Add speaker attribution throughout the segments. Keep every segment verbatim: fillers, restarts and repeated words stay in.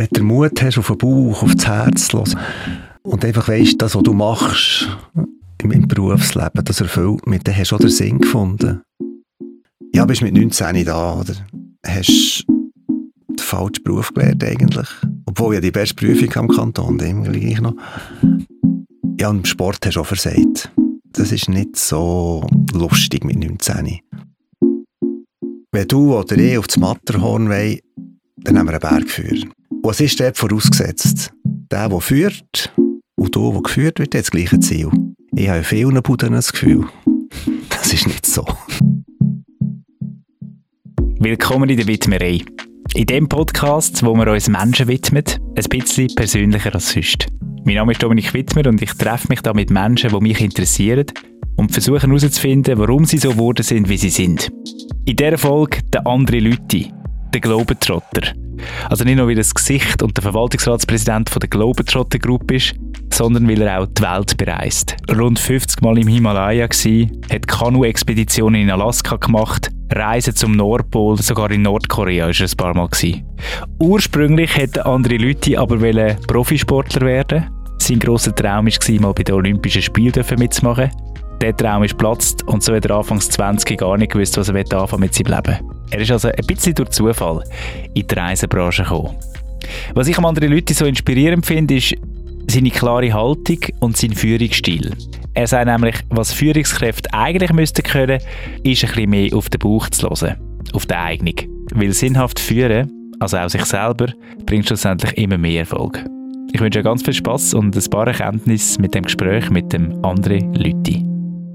Speaker 1: wenn du den Mut hast, auf den Bauch, auf das Herz zu hören und einfach weisst, das, was du machst im, im Berufsleben, das erfüllt mich, dann hast du auch den Sinn gefunden. Ja, bist mit neunzehn da, oder? Hast den falschen Beruf gelernt eigentlich. Obwohl ja die beste Prüfung am Kanton, dem gleich noch. Ja, und im Sport hast du auch versagt. Das ist nicht so lustig mit neunzehn. Wenn du oder ich auf das Matterhorn wollen, dann nehmen wir einen Bergführer. Und was ist dort vorausgesetzt? Der, der führt und der, der geführt wird, hat das gleiche Ziel. Ich habe in vielen Buden das Gefühl, das ist nicht so.
Speaker 2: Willkommen in der Widmerei. In diesem Podcast, wo wir uns Menschen widmen, ein bisschen persönlicher als sonst. Mein Name ist Dominik Wittmer und ich treffe mich da mit Menschen, die mich interessieren und versuche herauszufinden, warum sie so geworden sind, wie sie sind. In dieser Folge der andere Leute, der Globetrotter. Also nicht nur, weil er das Gesicht und der Verwaltungsratspräsident von der Globetrotter Group ist, sondern weil er auch die Welt bereist. Rund fünfzig Mal im Himalaya gsi, hat Kanu-Expeditionen in Alaska gemacht, Reisen zum Nordpol, sogar in Nordkorea war er ein paar Mal gsi. Ursprünglich wollten andere Leute aber Profisportler werden. Sein grosser Traum war, mal bei den Olympischen Spielen mitzumachen. Der Traum ist geplatzt und so hat er anfangs zwanzig gar nicht gewusst, was er anfangen mit seinem Leben. Er ist also ein bisschen durch Zufall in die Reisebranche gekommen. Was ich an anderen Leuten so inspirierend finde, ist seine klare Haltung und sein Führungsstil. Er sagt nämlich, was Führungskräfte eigentlich müssten können, ist ein bisschen mehr auf den Bauch zu hören, auf die Eignung. Weil sinnhaft führen, also auch sich selber, bringt schlussendlich immer mehr Erfolg. Ich wünsche dir ganz viel Spass und ein paar Erkenntnisse mit dem Gespräch mit dem anderen Leute.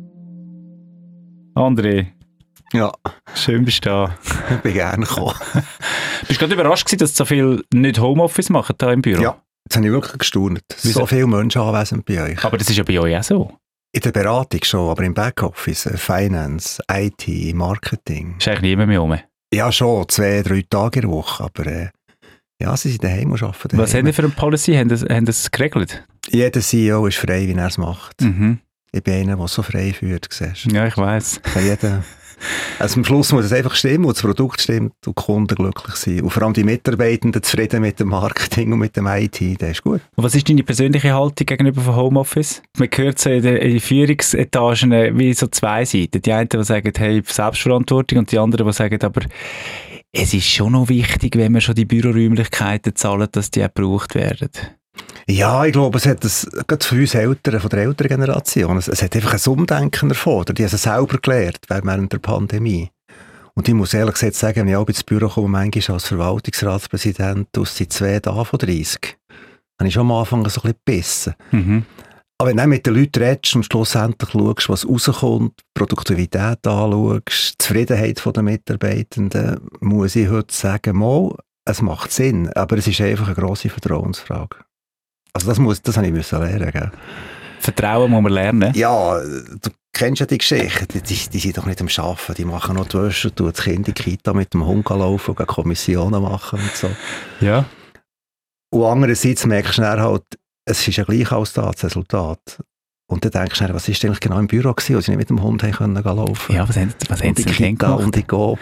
Speaker 2: André.
Speaker 1: Ja.
Speaker 2: Schön bist du da.
Speaker 1: Ich bin gerne gekommen.
Speaker 2: Bist du gerade überrascht gewesen, dass so viele nicht Homeoffice machen hier im Büro?
Speaker 1: Ja, jetzt habe ich wirklich gestaunt. So viele Menschen anwesend bei euch.
Speaker 2: Aber das ist ja bei euch auch so.
Speaker 1: In der Beratung schon, aber im Backoffice, Finance, I T, Marketing.
Speaker 2: Ist eigentlich niemand mehr rum?
Speaker 1: Ja, schon, zwei, drei Tage in der Woche, aber äh, ja, sie sind daheim und arbeiten daheim.
Speaker 2: Was haben die für eine Policy? Haben das, haben das geregelt?
Speaker 1: Jeder C E O ist frei, wie er es macht.
Speaker 2: Mhm.
Speaker 1: Ich bin einer, der so frei führt, siehst du.
Speaker 2: Ja, ich weiss.
Speaker 1: Jeder. Also am Schluss muss es einfach stimmen und das Produkt stimmt und die Kunden glücklich sein. Und vor allem die Mitarbeitenden zufrieden mit dem Marketing und mit dem I T, das ist gut.
Speaker 2: Und was ist deine persönliche Haltung gegenüber von Homeoffice? Man hört so in den, in den Führungsetagen wie so zwei Seiten. Die einen, die sagen, hey, Selbstverantwortung, und die anderen, die sagen, aber es ist schon noch wichtig, wenn wir schon die Büroräumlichkeiten zahlen, dass die auch gebraucht werden.
Speaker 1: Ja, ich glaube, es hat das, gerade für uns Eltern, von der älteren Generation, es, es hat einfach ein Umdenken erfordert. Die haben es selber gelernt während der Pandemie. Und ich muss ehrlich gesagt sagen, wenn ich auch ins Büro komme, manchmal als Verwaltungsratspräsident aus die zwei da von dreißig, habe ich schon am Anfang so ein bisschen gebissen. Mhm. Aber wenn du mit den Leuten redest und schlussendlich schaust, was rauskommt, Produktivität anschaust, die Zufriedenheit der Mitarbeitenden, muss ich heute sagen, mal, es macht Sinn, aber es ist einfach eine grosse Vertrauensfrage. Also das, muss, das habe ich müssen lernen. Gell?
Speaker 2: Vertrauen muss man lernen?
Speaker 1: Ja, du kennst ja die Geschichte. Die, die, die sind doch nicht am Arbeiten. Die machen noch die Wäsche, tun das Kind in die Kita mit dem Hund laufen und Kommissionen machen und so.
Speaker 2: Ja.
Speaker 1: Und andererseits merkst du dann halt, es ist ja gleich als das Resultat. Und dann denkst du dann, was ist eigentlich genau im Büro gewesen, wo sie nicht mit dem Hund haben können laufen.
Speaker 2: Ja, was haben, was haben sie denn gemacht?
Speaker 1: Und die Coop.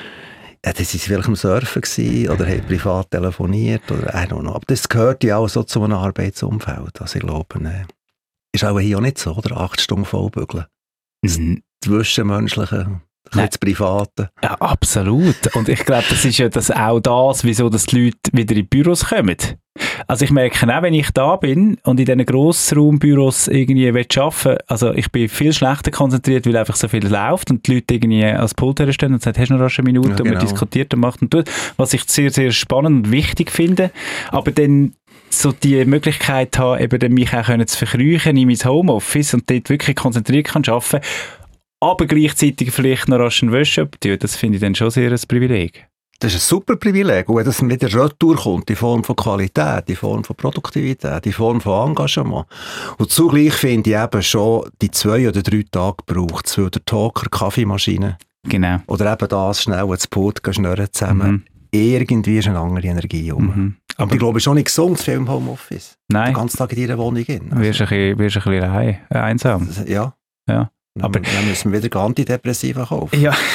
Speaker 1: Ja, das war vielleicht am Surfen gewesen, oder haben privat telefoniert oder I don't know. Aber das gehört ja auch so zu einem Arbeitsumfeld. Also ich glaube, ne, ist auch hier auch nicht so, oder? Acht Stunden vollbügeln.
Speaker 2: Mhm.
Speaker 1: Das Zwischenmenschliche, das Private.
Speaker 2: Ja, absolut. Und ich glaube, das ist ja das auch das, wieso dass die Leute wieder in Büros kommen. Also ich merke auch, wenn ich da bin und in diesen Grossraumbüros irgendwie arbeiten will, also ich bin viel schlechter konzentriert, weil einfach so viel läuft und die Leute irgendwie als Pult herstehen und sagen, hast du noch eine Minute, ja, genau. Und man diskutiert und macht und tut, was ich sehr, sehr spannend und wichtig finde. Aber dann so die Möglichkeit haben, eben mich auch können zu verkriechen in mein Homeoffice und dort wirklich konzentriert kann arbeiten, aber gleichzeitig vielleicht noch rasch eine Wäsche abtun, das finde ich dann schon sehr ein Privileg.
Speaker 1: Das ist ein super Privileg. Und wenn das wieder retour kommt, in Form von Qualität, in Form von Produktivität, in Form von Engagement. Und zugleich finde ich eben schon, die zwei oder drei Tage braucht es, weil der Talker, Kaffeemaschine,
Speaker 2: genau. Oder
Speaker 1: eben das, schnell ins Boot schnurren zusammen. Mhm. Irgendwie ist eine andere Energie um. Mhm. Aber ich glaube, es ist schon nicht gesund für im Homeoffice.
Speaker 2: Nein.
Speaker 1: Den ganzen Tag in deiner Wohnung hin.
Speaker 2: Also, wirst du ein bisschen, ein bisschen allein, einsam.
Speaker 1: Ja.
Speaker 2: Ja.
Speaker 1: Aber dann müssen wir wieder Antidepressiva kaufen.
Speaker 2: Ja.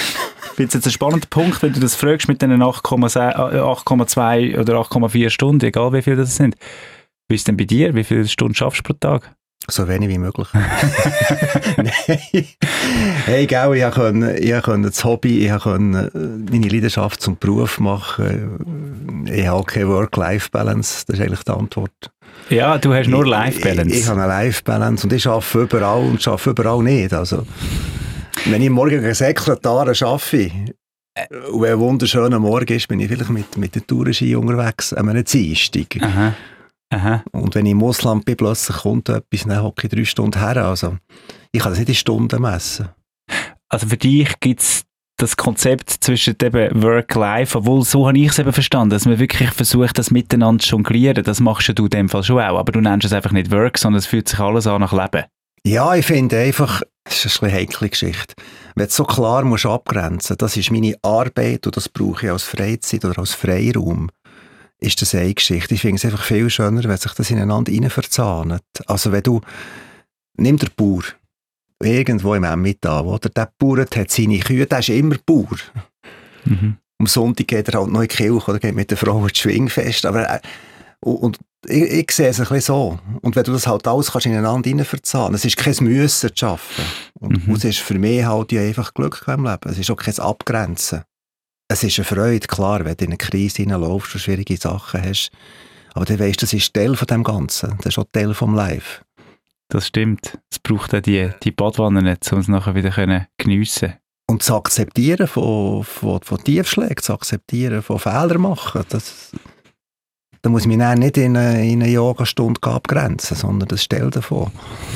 Speaker 2: Jetzt ein spannender Punkt, wenn du das fragst mit den acht Komma zwei oder acht Komma vier Stunden, egal wie viel das sind. Wie ist denn bei dir? Wie viele Stunden schaffst du pro Tag?
Speaker 1: So wenig wie möglich. Nein. Hey, gell, ich konnte, ich konnte das Hobby, ich konnte meine Leidenschaft zum Beruf machen. Ich habe keine Work-Life-Balance, das ist eigentlich die Antwort.
Speaker 2: Ja, du hast nur Life-Balance.
Speaker 1: Ich, ich habe eine Life-Balance und ich arbeite überall und arbeite überall nicht. Also, wenn ich morgen einen Sekretär arbeite, und wenn ein wunderschöner Morgen ist, bin ich vielleicht mit, mit der Tourenski unterwegs, an einem Dienstag.
Speaker 2: Aha. Aha.
Speaker 1: Und wenn ich im Ausland bin, plötzlich kommt etwas, dann hocke ich drei Stunden her. Also, ich kann das nicht in Stunden messen.
Speaker 2: Also für dich gibt es das Konzept zwischen eben Work-Life, obwohl so habe ich es eben verstanden, dass man wirklich versucht, das miteinander zu jonglieren. Das machst du in dem Fall schon auch, aber du nennst es einfach nicht Work, sondern es fühlt sich alles an nach Leben.
Speaker 1: Ja, ich finde einfach, das ist eine heikle Geschichte. Wenn du so klar musst abgrenzen, das ist meine Arbeit und das brauche ich als Freizeit oder als Freiraum, ist das eine Geschichte. Ich finde es einfach viel schöner, wenn sich das ineinander rein verzahnt. Also wenn du, nimm den Bauer, irgendwo im Emmental, oder? Der Bauer hat seine Kühe, der ist immer Bauer. Mhm. Am Sonntag geht er halt noch in die Kirche oder geht mit der Frau ins Schwingfest. Aber, äh, und, und ich, ich sehe es ein bisschen so. Und wenn du das halt alles kannst ineinander rein verzahnen, es ist kein Müssen zu arbeiten. Und mhm. es ist für mich halt ja einfach Glück im Leben. Es ist auch kein Abgrenzen. Es ist eine Freude, klar, wenn du in eine Krise hineinlaufst und schwierige Sachen hast. Aber du weisst, das ist Teil von dem Ganzen. Das ist auch Teil vom Life.
Speaker 2: Das stimmt. Es braucht auch die, die Badwanne nicht, um es nachher wieder geniessen können.
Speaker 1: Und das Akzeptieren von, von, von Tiefschlägen, das Akzeptieren von Fehlern machen, das, da muss ich mich dann nicht in eine, in eine Yogastunde abgrenzen, sondern das ist Teil davon.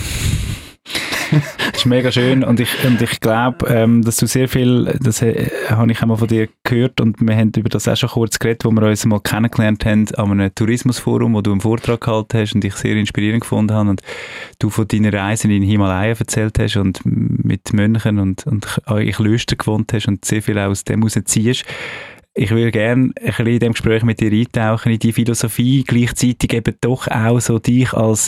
Speaker 2: Das ist mega schön und ich, und ich glaube, ähm, dass du sehr viel, das äh, habe ich einmal von dir gehört und wir haben über das auch schon kurz geredet, wo wir uns mal kennengelernt haben an einem Tourismusforum, wo du einen Vortrag gehalten hast und ich sehr inspirierend gefunden habe und du von deiner Reise in den Himalaya erzählt hast und mit Mönchen und, und in Klöstern gewohnt hast und sehr viel aus dem rausziehst. Ich würde gerne ein bisschen in dem Gespräch mit dir eintauchen, in die Philosophie, gleichzeitig eben doch auch so dich als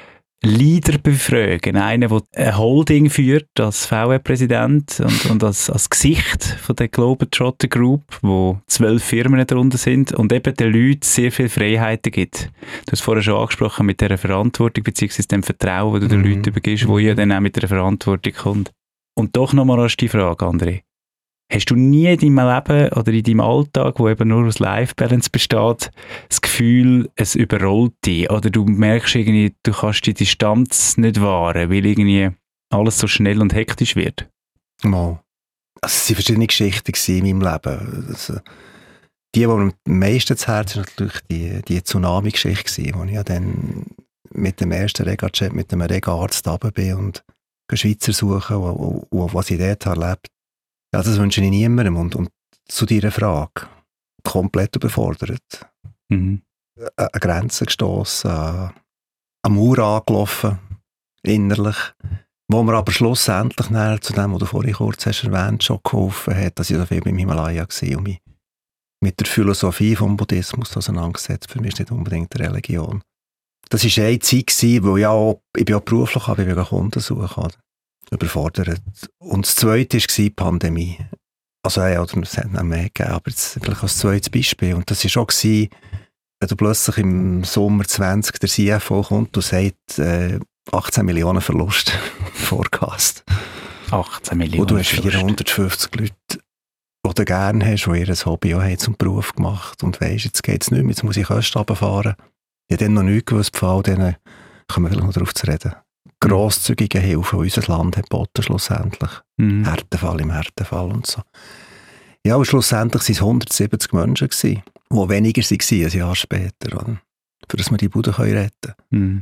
Speaker 2: Leader befragen. Einer, der ein Holding führt als V W-Präsident und, und als, als Gesicht von der Globetrotter Group, wo zwölf Firmen darunter sind und eben den Leuten sehr viele Freiheiten gibt. Du hast vorher schon angesprochen mit dieser Verantwortung bzw. dem Vertrauen, das du den mhm. Leuten übergibst, wo ja dann auch mit der Verantwortung kommt. Und doch nochmal als die Frage, André. Hast du nie in deinem Leben oder in deinem Alltag, wo eben nur aus Life-Balance besteht, das Gefühl, es überrollt dich? Oder du merkst irgendwie, du kannst die Distanz nicht wahren, weil irgendwie alles so schnell und hektisch wird?
Speaker 1: Mal. Also, es waren verschiedene Geschichten in meinem Leben. Also, die, die mir am meisten zu Herzen ist natürlich die, die Tsunami-Geschichte, wo ich ja dann mit dem ersten Regajet, mit dem Rega-Arzt runter bin und Schweizer suchen, wo, wo, was ich dort erlebt. Ja, das wünsche ich niemandem. Und, und zu deiner Frage, komplett überfordert. Mhm. An Grenzen gestossen, an eine Mauer angelaufen, innerlich. Wo mir aber schlussendlich näher zu dem, was du vorhin kurz hast erwähnt, schon geholfen hat, dass ich so viel beim Himalaya war und mich mit der Philosophie vom Buddhismus auseinandergesetzt. Für mich ist nicht unbedingt eine Religion. Das war eine Zeit, wo ich auch, ich bin auch beruflich, aber ich bin Kunden suchen. Überfordert. Und das Zweite war die Pandemie. Also, ja, es hat noch mehr gegeben, aber jetzt vielleicht als zweites Beispiel. Und das war auch, wenn du plötzlich im Sommer zwanzig der C F O kommt und sagt, äh, achtzehn Millionen Verlust Forecast.
Speaker 2: achtzehn Millionen
Speaker 1: Und du hast vierhundertfünfzig Leute, die du gerne hast, die ihr Hobby auch haben zum Beruf gemacht und weisst, jetzt geht es nicht mehr, jetzt muss ich Kosten runterfahren. Ich habe dann noch nichts gewusst, von denen kommen wir vielleicht noch darauf zu reden. Grosszügige Hilfe, die unser Land hat geboten, schlussendlich. Mhm. Härtefall im Härtefall und so. Ja, aber schlussendlich waren es hundertsiebzig Menschen, gewesen, die weniger waren ein Jahr später, oder? Für das wir die Bude retten können. Mhm.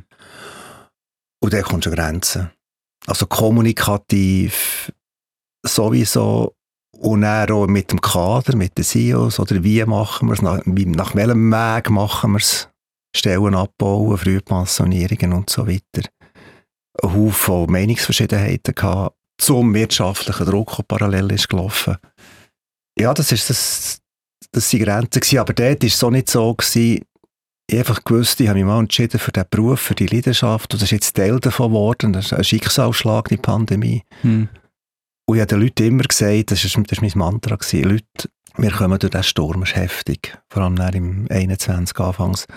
Speaker 1: Und dann kommt schon Grenzen. Also kommunikativ sowieso und dann auch mit dem Kader, mit den C E Os, oder wie machen wir es, nach, nach welchem Weg machen wir es, Stellen abbauen, Frühpensionierungen und so weiter. Ein Haufen Meinungsverschiedenheiten gehabt, zum wirtschaftlichen Druck, der parallel ist gelaufen. Ja, das ist das, das waren Grenzen gewesen, aber dort war es so nicht so gewesen. Ich einfach gewusst, ich habe mich mal entschieden für diesen Beruf, für die Leidenschaft, und das ist jetzt Teil davon geworden, das ist ein Schicksalsschlag, die Pandemie. Hm. Und ich habe den Leuten immer gesagt, das war das mein Mantra, gewesen, Leute, wir kommen durch diesen Sturm, es ist heftig, vor allem im einundzwanzig anfangs.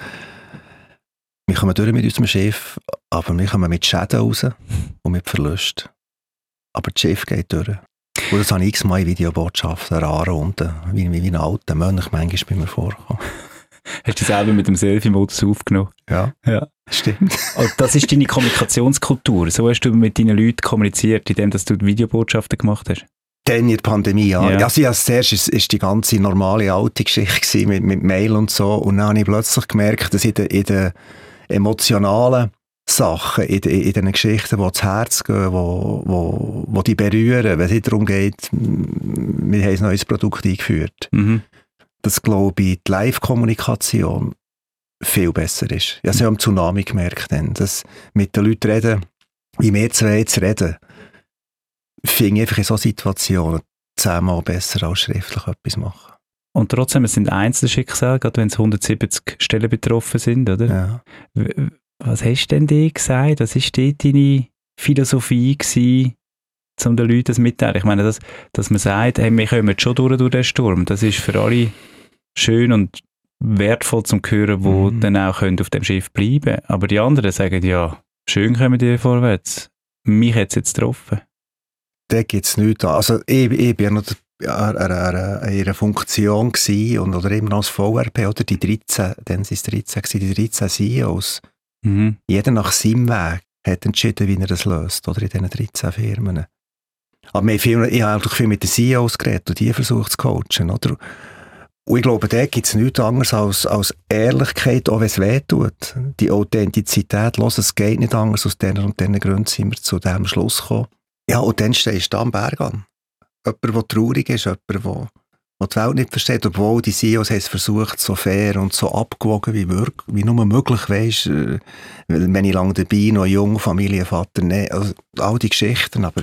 Speaker 1: Wir kommen durch mit unserem Schiff, aber wir kommen mit Schäden raus und mit Verlust. Aber das Schiff geht durch. Und das habe ich x-mal in Videobotschaften anrunden, wie, wie, wie ein alter Mönch manchmal bei mir vorkommen.
Speaker 2: Hast du selber mit dem Selfie-Modus aufgenommen?
Speaker 1: Ja,
Speaker 2: ja.
Speaker 1: Stimmt.
Speaker 2: Also das ist deine Kommunikationskultur. So hast du mit deinen Leuten kommuniziert, indem du Videobotschaften gemacht hast?
Speaker 1: Dann in der Pandemie, ja.
Speaker 2: ja.
Speaker 1: Also ja, zuerst ist, ist die ganze normale alte Geschichte mit, mit Mail und so. Und dann habe ich plötzlich gemerkt, dass in den, in den emotionalen Sachen, in, in, in den Geschichten, die ins Herz gehen, wo, wo, wo die berühren, wenn es darum geht, wir haben ein neues Produkt eingeführt.
Speaker 2: Mhm.
Speaker 1: Dass, glaube ich, die Live-Kommunikation viel besser ist. Ich habe es ja am Tsunami gemerkt, dann, dass mit den Leuten reden, wie wir zwei jetzt reden, finde ich einfach in solchen Situationen zehnmal besser als schriftlich etwas machen.
Speaker 2: Und trotzdem, es sind Einzelschicksale, gerade wenn es hundertsiebzig Stellen betroffen sind, oder?
Speaker 1: Ja.
Speaker 2: Was hast du denn dir gesagt? Was war dort deine Philosophie gewesen, um den Leuten das mitteilen? Ich meine, dass, dass man sagt, hey, wir kommen schon durch, durch den Sturm. Das ist für alle schön und wertvoll zum Hören, die mhm. dann auch können auf dem Schiff bleiben können. Aber die anderen sagen, ja, schön kommen die vorwärts. Mich hat es jetzt getroffen.
Speaker 1: Da gibt es nichts. Also ich, ich bin ja noch in einer Funktion gewesen, und, oder eben als V R P, oder die dreizehn, dann sind es dreizehn, die dreizehn C E Os.
Speaker 2: Mhm. Jeder
Speaker 1: nach seinem Weg hat entschieden, wie er das löst, oder in diesen dreizehn Firmen. Aber wir viel, ich habe viel mit den C E Os geredet und die versucht zu coachen, oder? Und ich glaube, da gibt es nichts anderes als, als Ehrlichkeit, auch wenn es weh tut. Die Authentizität, los, es geht nicht anders, aus diesen und diesen Gründen sind wir zu diesem Schluss gekommen. Ja, und dann stehst du da am Berg an. Jemand, der traurig ist, jemand, der, der die Welt nicht versteht, obwohl die C E Os haben es versucht, so fair und so abgewogen wie, wirk- wie nur möglich, weisst, äh, wenn ich lange dabei noch jung, Familienvater, ne, also all die Geschichten, aber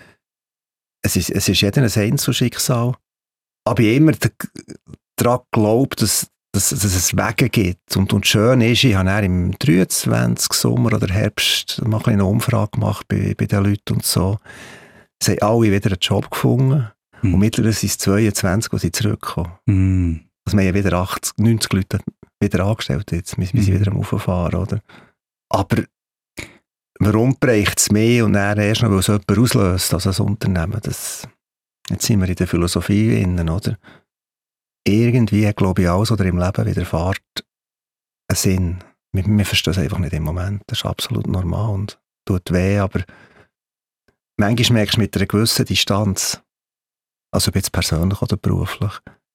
Speaker 1: es ist, es ist jeder ein Einzelschicksal. Aber ich immer daran geglaubt, dass, dass, dass es Wege gibt. Und, und schön ist, ich habe dann im dreiundzwanzig Sommer oder Herbst mal eine Umfrage gemacht bei, bei den Leuten und so. Sie haben alle wieder einen Job gefunden. Mm. Und mittlerweile sind es zweiundzwanzig, die sie zurückkommen. Mm. Also wir haben wieder achtzig, neunzig Leute wieder angestellt. Jetzt müssen wir mm. wieder am Auffahren, oder? Aber warum bricht es mehr und dann erst noch, weil es jemand auslöst, also ein Unternehmen? Das, jetzt sind wir in der Philosophie innen, oder? Irgendwie, glaube ich, alles, was im Leben widerfährt, einen Sinn. Wir, wir verstehen es einfach nicht im Moment. Das ist absolut normal und tut weh, aber manchmal merkst du mit einer gewissen Distanz, also ob jetzt persönlich oder beruflich,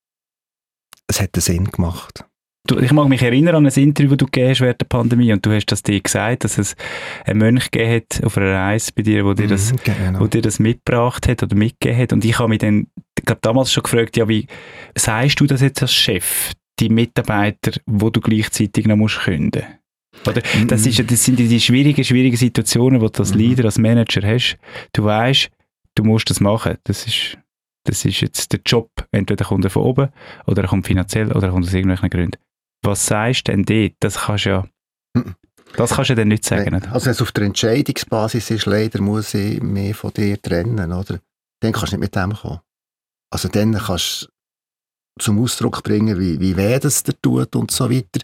Speaker 1: es hat einen Sinn gemacht.
Speaker 2: Du, ich mag mich erinnern an ein Interview, das du gegeben hast während der Pandemie, und du hast das dir gesagt, dass es einen Mönch gegeben hat auf einer Reise bei dir, wo dir das, mm, genau. wo dir das mitgebracht hat oder mitgegeben hat. Und ich habe mich dann, ich glaube, damals schon gefragt, ja, wie sagst du das jetzt als Chef, die Mitarbeiter, wo du gleichzeitig noch musst kündigen? Oder? Mm-hmm. Das, ist, das sind die schwierigen, schwierigen Situationen, die du als Leader, als Manager hast. Du weißt, du musst das machen. Das ist, das ist jetzt der Job. Entweder kommt er von oben, oder er kommt finanziell, oder er kommt aus irgendwelchen Gründen. Was sagst du denn dort? Das kannst du ja, das kannst du dann nicht sagen.
Speaker 1: Nein. Also wenn es auf der Entscheidungsbasis ist, leider muss ich mich von dir trennen, oder? Dann kannst du nicht mit dem kommen. Also dann kannst du zum Ausdruck bringen, wie, wie weh das dir tut und so weiter.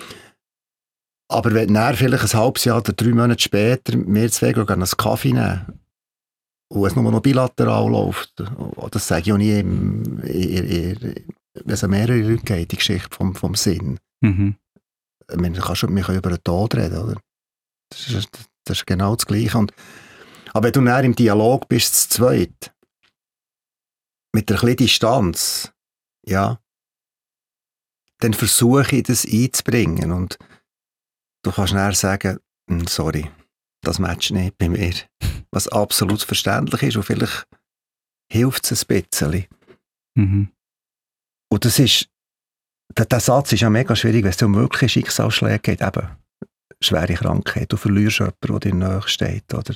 Speaker 1: Aber wenn dann vielleicht ein halbes Jahr oder drei Monate später wir zwei gehen einen Kaffee nehmen und es nur noch bilateral läuft, das sage ich auch nie, im, in, in, wenn es an mehrere Leute geht, die Geschichte vom, vom Sinn. Mhm. Man kann schon, wir können über den Tod reden, oder? Das ist, das ist genau das Gleiche. Und, aber wenn du dann im Dialog bist, zu zweit, mit einer kleinen Distanz, ja, dann versuche ich das einzubringen. Und du kannst dann sagen, sorry, das matcht nicht bei mir. Was absolut verständlich ist und vielleicht hilft es ein bisschen. Mhm. Und das ist, der, der Satz ist ja mega schwierig, wenn es um wirkliche Schicksalsschläge geht, eben schwere Krankheit, du verlierst jemanden, der dir nahe steht, oder?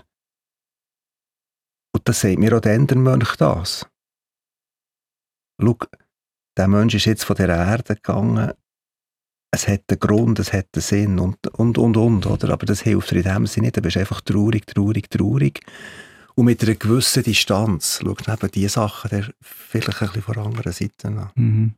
Speaker 1: Und das sagt mir auch dann der Mönch das. Schau, der Mensch ist jetzt von der Erde gegangen, es hat einen Grund, es hat einen Sinn und, und, und, und, oder? Aber das hilft dir in dem Sinne nicht, du bist einfach traurig, traurig, traurig. Und mit einer gewissen Distanz schaust du eben diese Sachen der vielleicht ein bisschen von anderen Seite an.
Speaker 2: Mhm.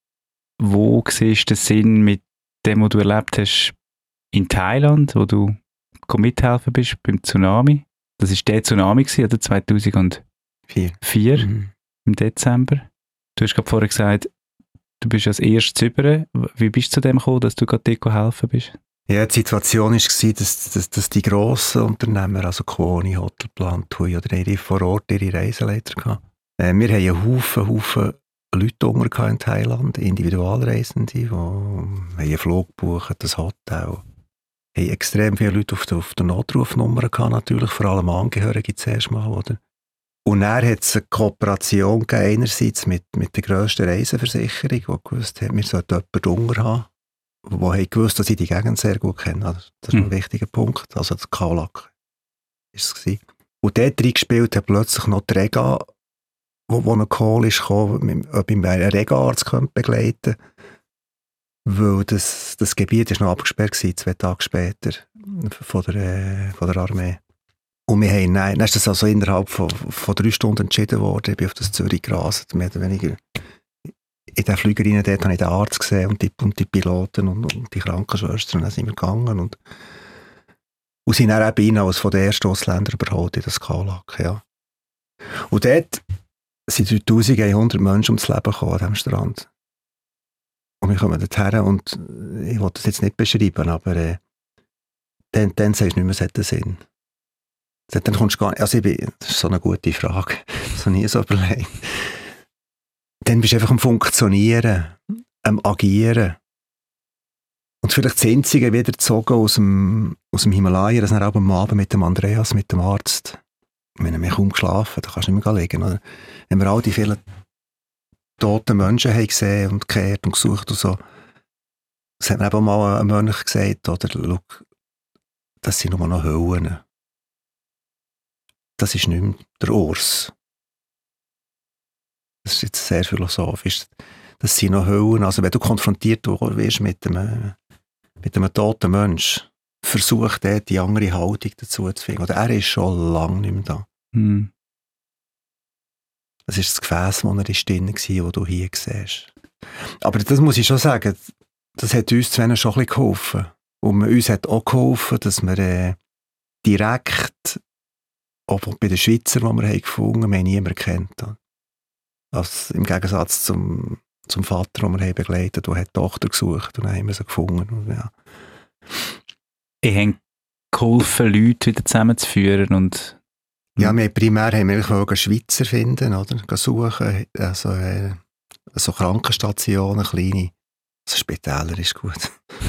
Speaker 2: Wo siehst du den Sinn mit dem, was du erlebt hast in Thailand, wo du mithelfen bist beim Tsunami? Das war der Tsunami, oder? zweitausendvier
Speaker 1: Vier. Mhm.
Speaker 2: Im Dezember. Du hast gerade vorher gesagt, du bist als erstes über. Wie bist du zu dem gekommen, dass du gerade dort helfen bist?
Speaker 1: Ja, die Situation war, dass, dass, dass die grossen Unternehmer, also Kuoni, Hotelplan, Tui oder ihre vor Ort ihre Reiseleiter hatten. Äh, wir haben einen Haufen, Haufen Leute unter in Thailand, Individualreisende, die einen Flug gebucht, ein Hotel. Wir haben extrem viele Leute auf der, auf der Notrufnummer gehabt, natürlich, vor allem Angehörige zuerst mal, oder? Und dann hat es eine Kooperation gegeben, einerseits mit, mit der grössten Reiseversicherung, die gewusst hat, wir sollten jemanden unter haben, die gewusst, dass ich die Gegend sehr gut kenne. Das ist ein mhm. wichtiger Punkt. Also das Kaolak war es. Und dort reingespielt hat plötzlich noch die Rega, wo, wo ein Call ist gekommen, ob ich einen Rega-Arzt begleiten könnte. Weil das, das Gebiet ist noch abgesperrt gewesen, zwei Tage später, von der, äh, von der Armee. Und wir haben, nein, dann ist das also innerhalb von, von drei Stunden entschieden worden. Ich bin auf das Zürich gerastet, mehr oder weniger. In den Flügerinnen dort habe ich den Arzt gesehen und die, und die Piloten und, und die Krankenschwestern. Und dann sind wir gegangen und, und sind dann eben als von den ersten Ausländern überholt in das Kaolak. Ja. Und dort sind dreitausendeinhundert Menschen ums Leben gekommen an diesem Strand. Und wir kommen dorthin und ich will das jetzt nicht beschreiben, aber äh, dann, dann sagst du nicht mehr, es hat einen Sinn. Dann kommst du gar nicht, also ich bin, das ist so eine gute Frage, das habe ich nie so überlegt. Dann bist du einfach am Funktionieren, am Agieren. Und vielleicht das Einzige wieder gezogen aus dem, aus dem Himalaya, das dann auch am Abend mit dem Andreas, mit dem Arzt. Wir haben kaum geschlafen, da kannst du nicht mehr liegen. Oder? Wenn wir all die vielen toten Menschen haben gesehen und gekehrt und gesucht und so, das hat mir eben mal ein Mönch gesagt, oder, schau, das sind nur noch Höllen. Das ist nicht mehr der Urs. Das ist jetzt sehr philosophisch. Das sind noch Höllen. Also wenn du konfrontiert wirst mit einem, mit einem toten Menschen, versuch dort die andere Haltung dazu zu finden. Oder er ist schon lange nicht mehr da.
Speaker 2: Mm.
Speaker 1: Das ist das Gefäß, das er ist drin war, das du hier siehst. Aber das muss ich schon sagen, das hat uns zwei schon ein bisschen geholfen. Und uns hat auch geholfen, dass wir äh, direkt, auch bei den Schweizer, die wir haben gefunden haben, wir haben niemanden kennt. Also im Gegensatz zum, zum Vater, den wir haben begleitet, der hat die Tochter gesucht und dann haben wir sie gefunden. Und, ja.
Speaker 2: Ich habe geholfen, Leute wieder zusammenzuführen und
Speaker 1: ja, wir primär haben wir einen Schweizer finden, oder? Suchen, also äh, so Krankenstationen, kleine, also Spitäler ist gut.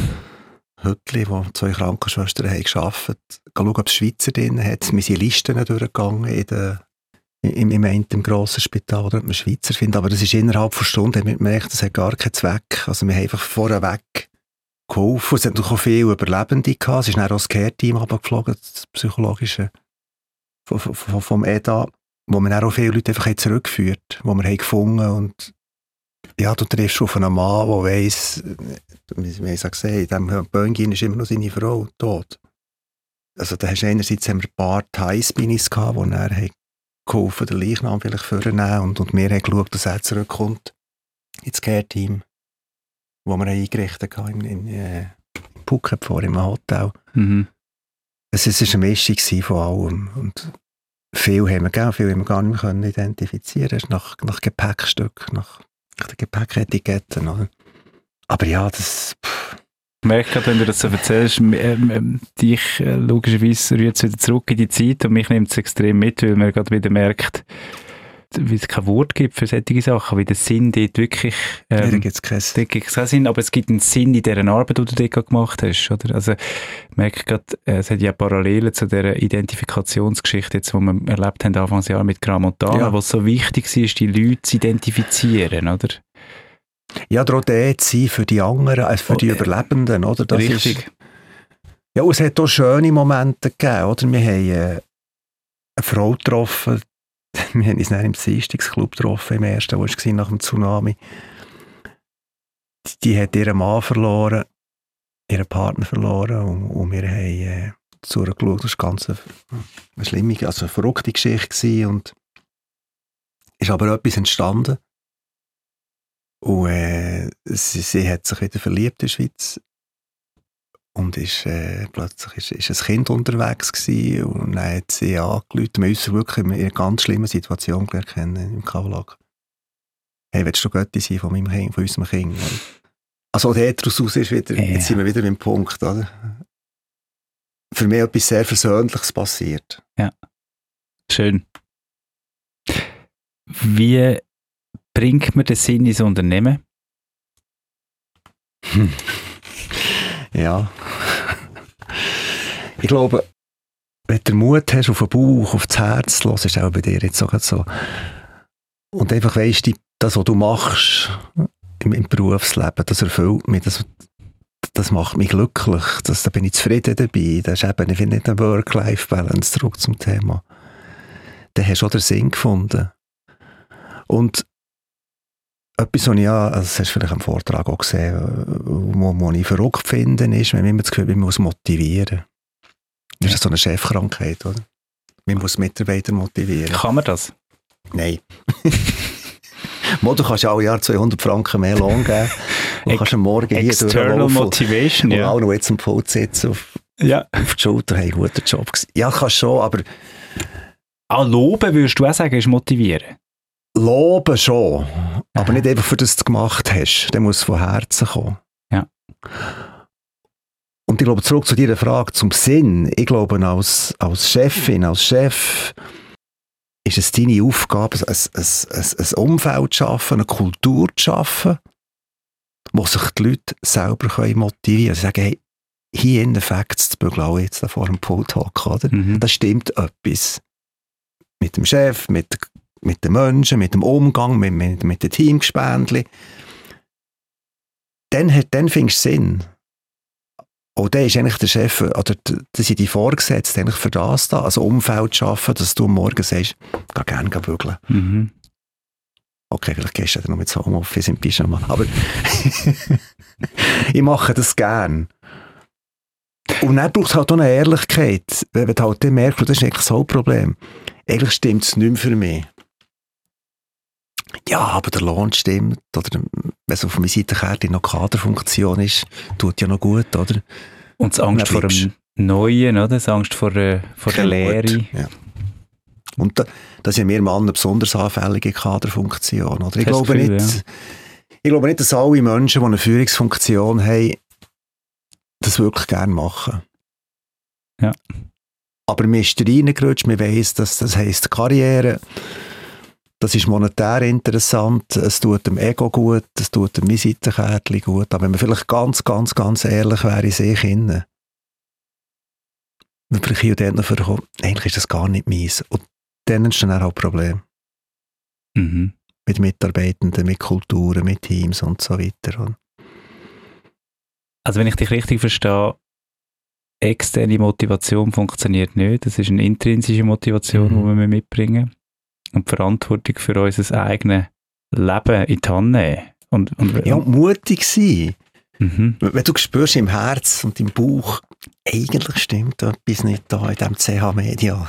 Speaker 1: Hütli, wo zwei Krankenschwestern haben gearbeitet, schauen, ob es Schweizer drin hat. Wir sind Listen durchgegangen in der, im, im, im grossen Spital, oder ob wir Schweizer finden. Aber das ist innerhalb von Stunden, haben wir gemerkt, das hat gar keinen Zweck. Also wir haben einfach vorweg geholfen. Es hat noch viele Überlebende gehabt. Es ist dann auch das Care-Team runtergeflogen, das psychologische vom, vom, vom E D A, wo wir dann auch viele Leute einfach zurückgeführt haben, die wir haben gefunden und ja, du triffst auf einen Mann, der weiss, wie wir es gesehen, in diesem Böngin ist immer noch seine Frau tot. Also da hast du einerseits haben wir ein paar Thai-Spinis gehabt, die dann geholfen, den Leichnam vielleicht vorzunehmen und, und wir haben geschaut, dass er zurückkommt ins Care-Team, das wir eingerichtet haben in, in, in Phuket vor, im Hotel.
Speaker 2: Mhm.
Speaker 1: Es war eine Mischung von allem und viel haben wir gegeben, viel haben wir gar nicht mehr identifizieren können, nach, nach Gepäckstück, nach die Gepäcketiketten. Oder? Aber ja, das... Pff.
Speaker 2: Ich merke gerade, wenn du das so erzählst, ähm, ähm, dich äh, logischerweise rührt es wieder zurück in die Zeit und mich nimmt es extrem mit, weil man gerade wieder merkt, wie es kein Wort gibt für solche Sachen, wie der Sinn dort wirklich... Ähm,
Speaker 1: ja, da gibt es keinen
Speaker 2: keinen Sinn, aber es gibt einen Sinn in dieser Arbeit, die du dort gemacht hast. Oder? Also ich merke gerade, äh, es hat ja Parallelen zu dieser Identifikationsgeschichte, jetzt, die wir erlebt haben Anfangsjahr mit Crans-Montana, ja. Wo es so wichtig war, die Leute zu identifizieren, oder?
Speaker 1: Ja, darum der zu sein für die anderen, also für oh, die Überlebenden, oder? Das
Speaker 2: richtig.
Speaker 1: Ist, ja, und es hat auch schöne Momente gegeben, oder? Wir haben äh, eine Frau getroffen, wir haben uns dann im Dienstagsclub getroffen, im ersten, wo es war, nach dem Tsunami. Die, die hat ihren Mann verloren, ihren Partner verloren und, und wir haben äh, zugeschaut. Das war ganz eine, eine schlimme, also eine verrückte Geschichte gewesen und ist aber etwas entstanden. Und äh, sie, sie hat sich wieder verliebt in der Schweiz. Und ist, äh, plötzlich ist, ist ein Kind unterwegs gewesen und dann hat sie angerufen. Wir müssen wirklich in einer ganz schlimmen Situation kennen im Kavalak. Hey, willst du Götti sein von meinem Kind, von unserem Kind? Also daraus ist wieder, ja. Jetzt sind wir wieder beim Punkt, oder? Für mich etwas sehr Versöhnliches passiert.
Speaker 2: Ja, schön. Wie bringt man den Sinn ins Unternehmen?
Speaker 1: Hm. Ja. Ich glaube, wenn du Mut hast, auf den Bauch, auf das Herz zu hören, ist auch bei dir jetzt sogar so. Und einfach weisst, das, was du machst im, im Berufsleben, das erfüllt mich, das, das macht mich glücklich, das, da bin ich zufrieden dabei. Das ist eben, ich finde nicht eine Work-Life-Balance, zurück zum Thema. Dann hast du auch den Sinn gefunden. Und etwas, was ich ja, also das hast du vielleicht am Vortrag auch gesehen, wo, wo ich verrückt finde, ist, wenn man immer das Gefühl hat, man muss motivieren. Das ist so eine Chefkrankheit, oder? Man muss Mitarbeiter motivieren.
Speaker 2: Kann man das?
Speaker 1: Nein. Mo, du kannst ja alle Jahr zweihundert Franken mehr Lohn geben. Du kannst am Morgen hier
Speaker 2: External Motivation,
Speaker 1: und
Speaker 2: ja.
Speaker 1: auch noch jetzt am Pult sitzen auf,
Speaker 2: ja.
Speaker 1: auf die Schulter. Hey, guter Job gewesen. Ja, kannst schon, aber...
Speaker 2: Ah, loben würdest du auch sagen, ist motivieren?
Speaker 1: Loben schon, aber Aha. nicht einfach, für das du gemacht hast. Der muss von Herzen kommen.
Speaker 2: Ja.
Speaker 1: Und ich glaube, zurück zu deiner Frage zum Sinn. Ich glaube, als, als Chefin, als Chef ist es deine Aufgabe, ein, ein, ein, ein Umfeld zu schaffen, eine Kultur zu schaffen, wo sich die Leute selber motivieren können. Also sagen, hey, hier in den Facts zu bügeln, auch jetzt da vor dem Pult hocken, oder? Mhm. Da stimmt etwas. Mit dem Chef, mit mit den Menschen, mit dem Umgang, mit, mit, mit den Teamgespendli. Dann, hat, dann findest du Sinn. Und dann ist eigentlich der Chef, oder das sind die Vorgesetzten eigentlich für das da, also Umfeld schaffen, dass du am Morgen sagst, ich gehe gerne bügeln. Mhm. Okay, vielleicht gehst du dann noch mit Homeoffice im Pyjama, aber ich mache das gern. Und dann braucht es halt auch eine Ehrlichkeit. Wenn du halt dann merkst, das ist eigentlich so ein Problem. Eigentlich stimmt es nicht mehr für mich. Ja, aber der Lohn stimmt, oder wenn es auf meiner Seite kehrt, noch Kaderfunktion ist, tut ja noch gut, oder?
Speaker 2: Und das Angst vor dem Neuen, oder? Das Angst vor, äh, vor der Lehre.
Speaker 1: Ja. Und da, da sind wir Männer besonders anfällige Kaderfunktion, oder? Ich glaube, Gefühl, nicht, ja. ich glaube nicht, dass alle Menschen, die eine Führungsfunktion haben, das wirklich gerne machen.
Speaker 2: Ja.
Speaker 1: Aber man ist reingerutscht, man weiss, dass das heisst Karriere. Das ist monetär interessant, es tut dem Ego gut, es tut dem Visitenkärtchen gut, aber wenn man vielleicht ganz, ganz, ganz ehrlich wäre in sich innen, dann vielleicht hier und dort noch eigentlich ist das gar nicht meins. Und dann entstehen auch Probleme.
Speaker 2: Mhm.
Speaker 1: Mit Mitarbeitenden, mit Kulturen, mit Teams und so weiter.
Speaker 2: Also wenn ich dich richtig verstehe, externe Motivation funktioniert nicht, das ist eine intrinsische Motivation, mhm. die wir mitbringen. Und die Verantwortung für unser eigenes Leben in die Hand nehmen. Und, und,
Speaker 1: ja, und mutig sein.
Speaker 2: Mhm.
Speaker 1: Wenn du spürst im Herz und im Bauch, eigentlich stimmt etwas nicht da in diesem C H-Media.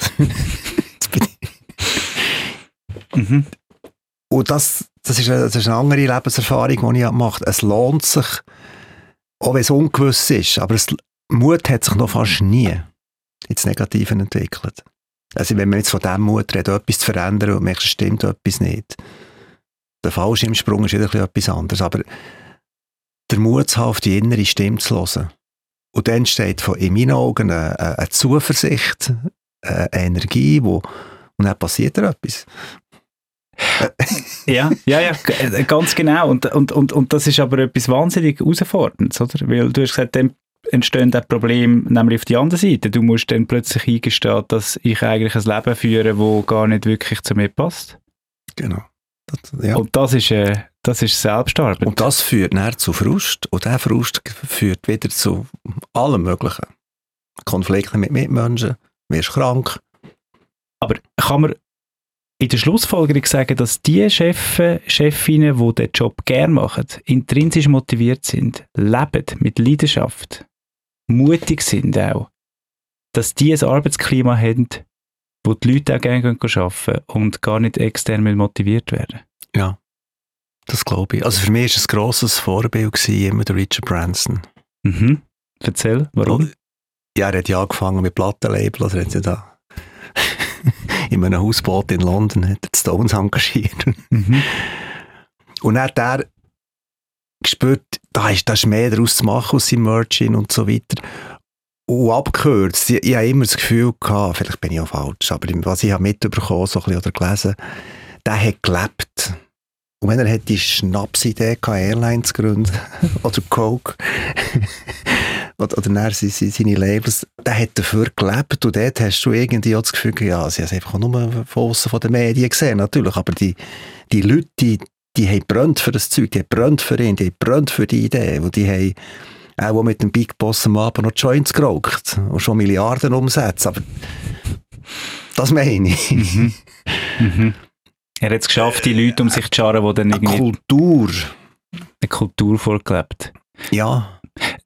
Speaker 2: mhm.
Speaker 1: Und das, das, ist eine, das ist eine andere Lebenserfahrung, die ich gemacht habe. Es lohnt sich, auch wenn es ungewiss ist, aber es, Mut hat sich noch fast nie ins Negative entwickelt. Also wenn man jetzt von dem Mut redet, etwas zu verändern und merkst, es stimmt etwas nicht. Der Fallschirmsprung ist wieder etwas anderes. Aber der Mut zu haben, auf die innere Stimme zu hören. Und dann entsteht von, in meinen Augen eine, eine Zuversicht, eine Energie, wo, und dann passiert da etwas.
Speaker 2: ja, ja, ja, ganz genau. Und, und, und, und das ist aber etwas wahnsinnig Herausforderndes, oder? Weil du hast gesagt, dann entstehen das Problem nämlich auf die andere Seite. Du musst dann plötzlich eingestehen, dass ich eigentlich ein Leben führe, das gar nicht wirklich zu mir passt.
Speaker 1: Genau. Das, ja.
Speaker 2: Und das ist, äh, das ist Selbstarbeit.
Speaker 1: Und das führt dann zu Frust. Und dieser Frust führt wieder zu allem Möglichen. Konflikten mit Mitmenschen, wirst krank.
Speaker 2: Aber kann man in der Schlussfolgerung sagen, dass die Chefs, Chefinnen, die diesen Job gerne machen, intrinsisch motiviert sind, leben mit Leidenschaft, mutig sind auch, dass die ein Arbeitsklima haben, wo die Leute auch gerne arbeiten und gar nicht extern motiviert werden.
Speaker 1: Ja, das glaube ich. Also für mich war ein grosses Vorbild gewesen, immer der Richard Branson.
Speaker 2: Mhm. Erzähl, warum?
Speaker 1: Ja, er hat ja angefangen mit Plattenlabel, also er hat ja da in einem Hausboot in London hat er die Stones engagiert.
Speaker 2: Mhm.
Speaker 1: Und dann hat er gespürt, da ist, da ist mehr daraus zu machen aus seinem Merchin und so weiter. Und abgekürzt, ich, ich habe immer das Gefühl gehabt, vielleicht bin ich auch falsch, aber was ich habe mitbekommen so ein bisschen, oder gelesen, der hat gelebt. Und wenn er hat die Schnapsidee gehabt, Airlines zu gründen, oder Coke, oder, oder dann seine Labels, der hat dafür gelebt. Und dort hast du irgendwie auch das Gefühl, ja, sie haben es einfach nur von aussen von den Medien gesehen, natürlich, aber die, die Leute, die, die haben brennt für das Zeug, die haben brennt für ihn, die haben brennt für die Idee, und die haben auch mit dem Big Boss am Abend noch Joints geraucht und schon Milliarden Umsätze, aber das meine ich.
Speaker 2: Mhm. Mhm. Er hat es geschafft, die Leute um sich zu scharen, die dann irgendwie...
Speaker 1: Eine Kultur.
Speaker 2: Eine Kultur vorgelebt.
Speaker 1: Ja.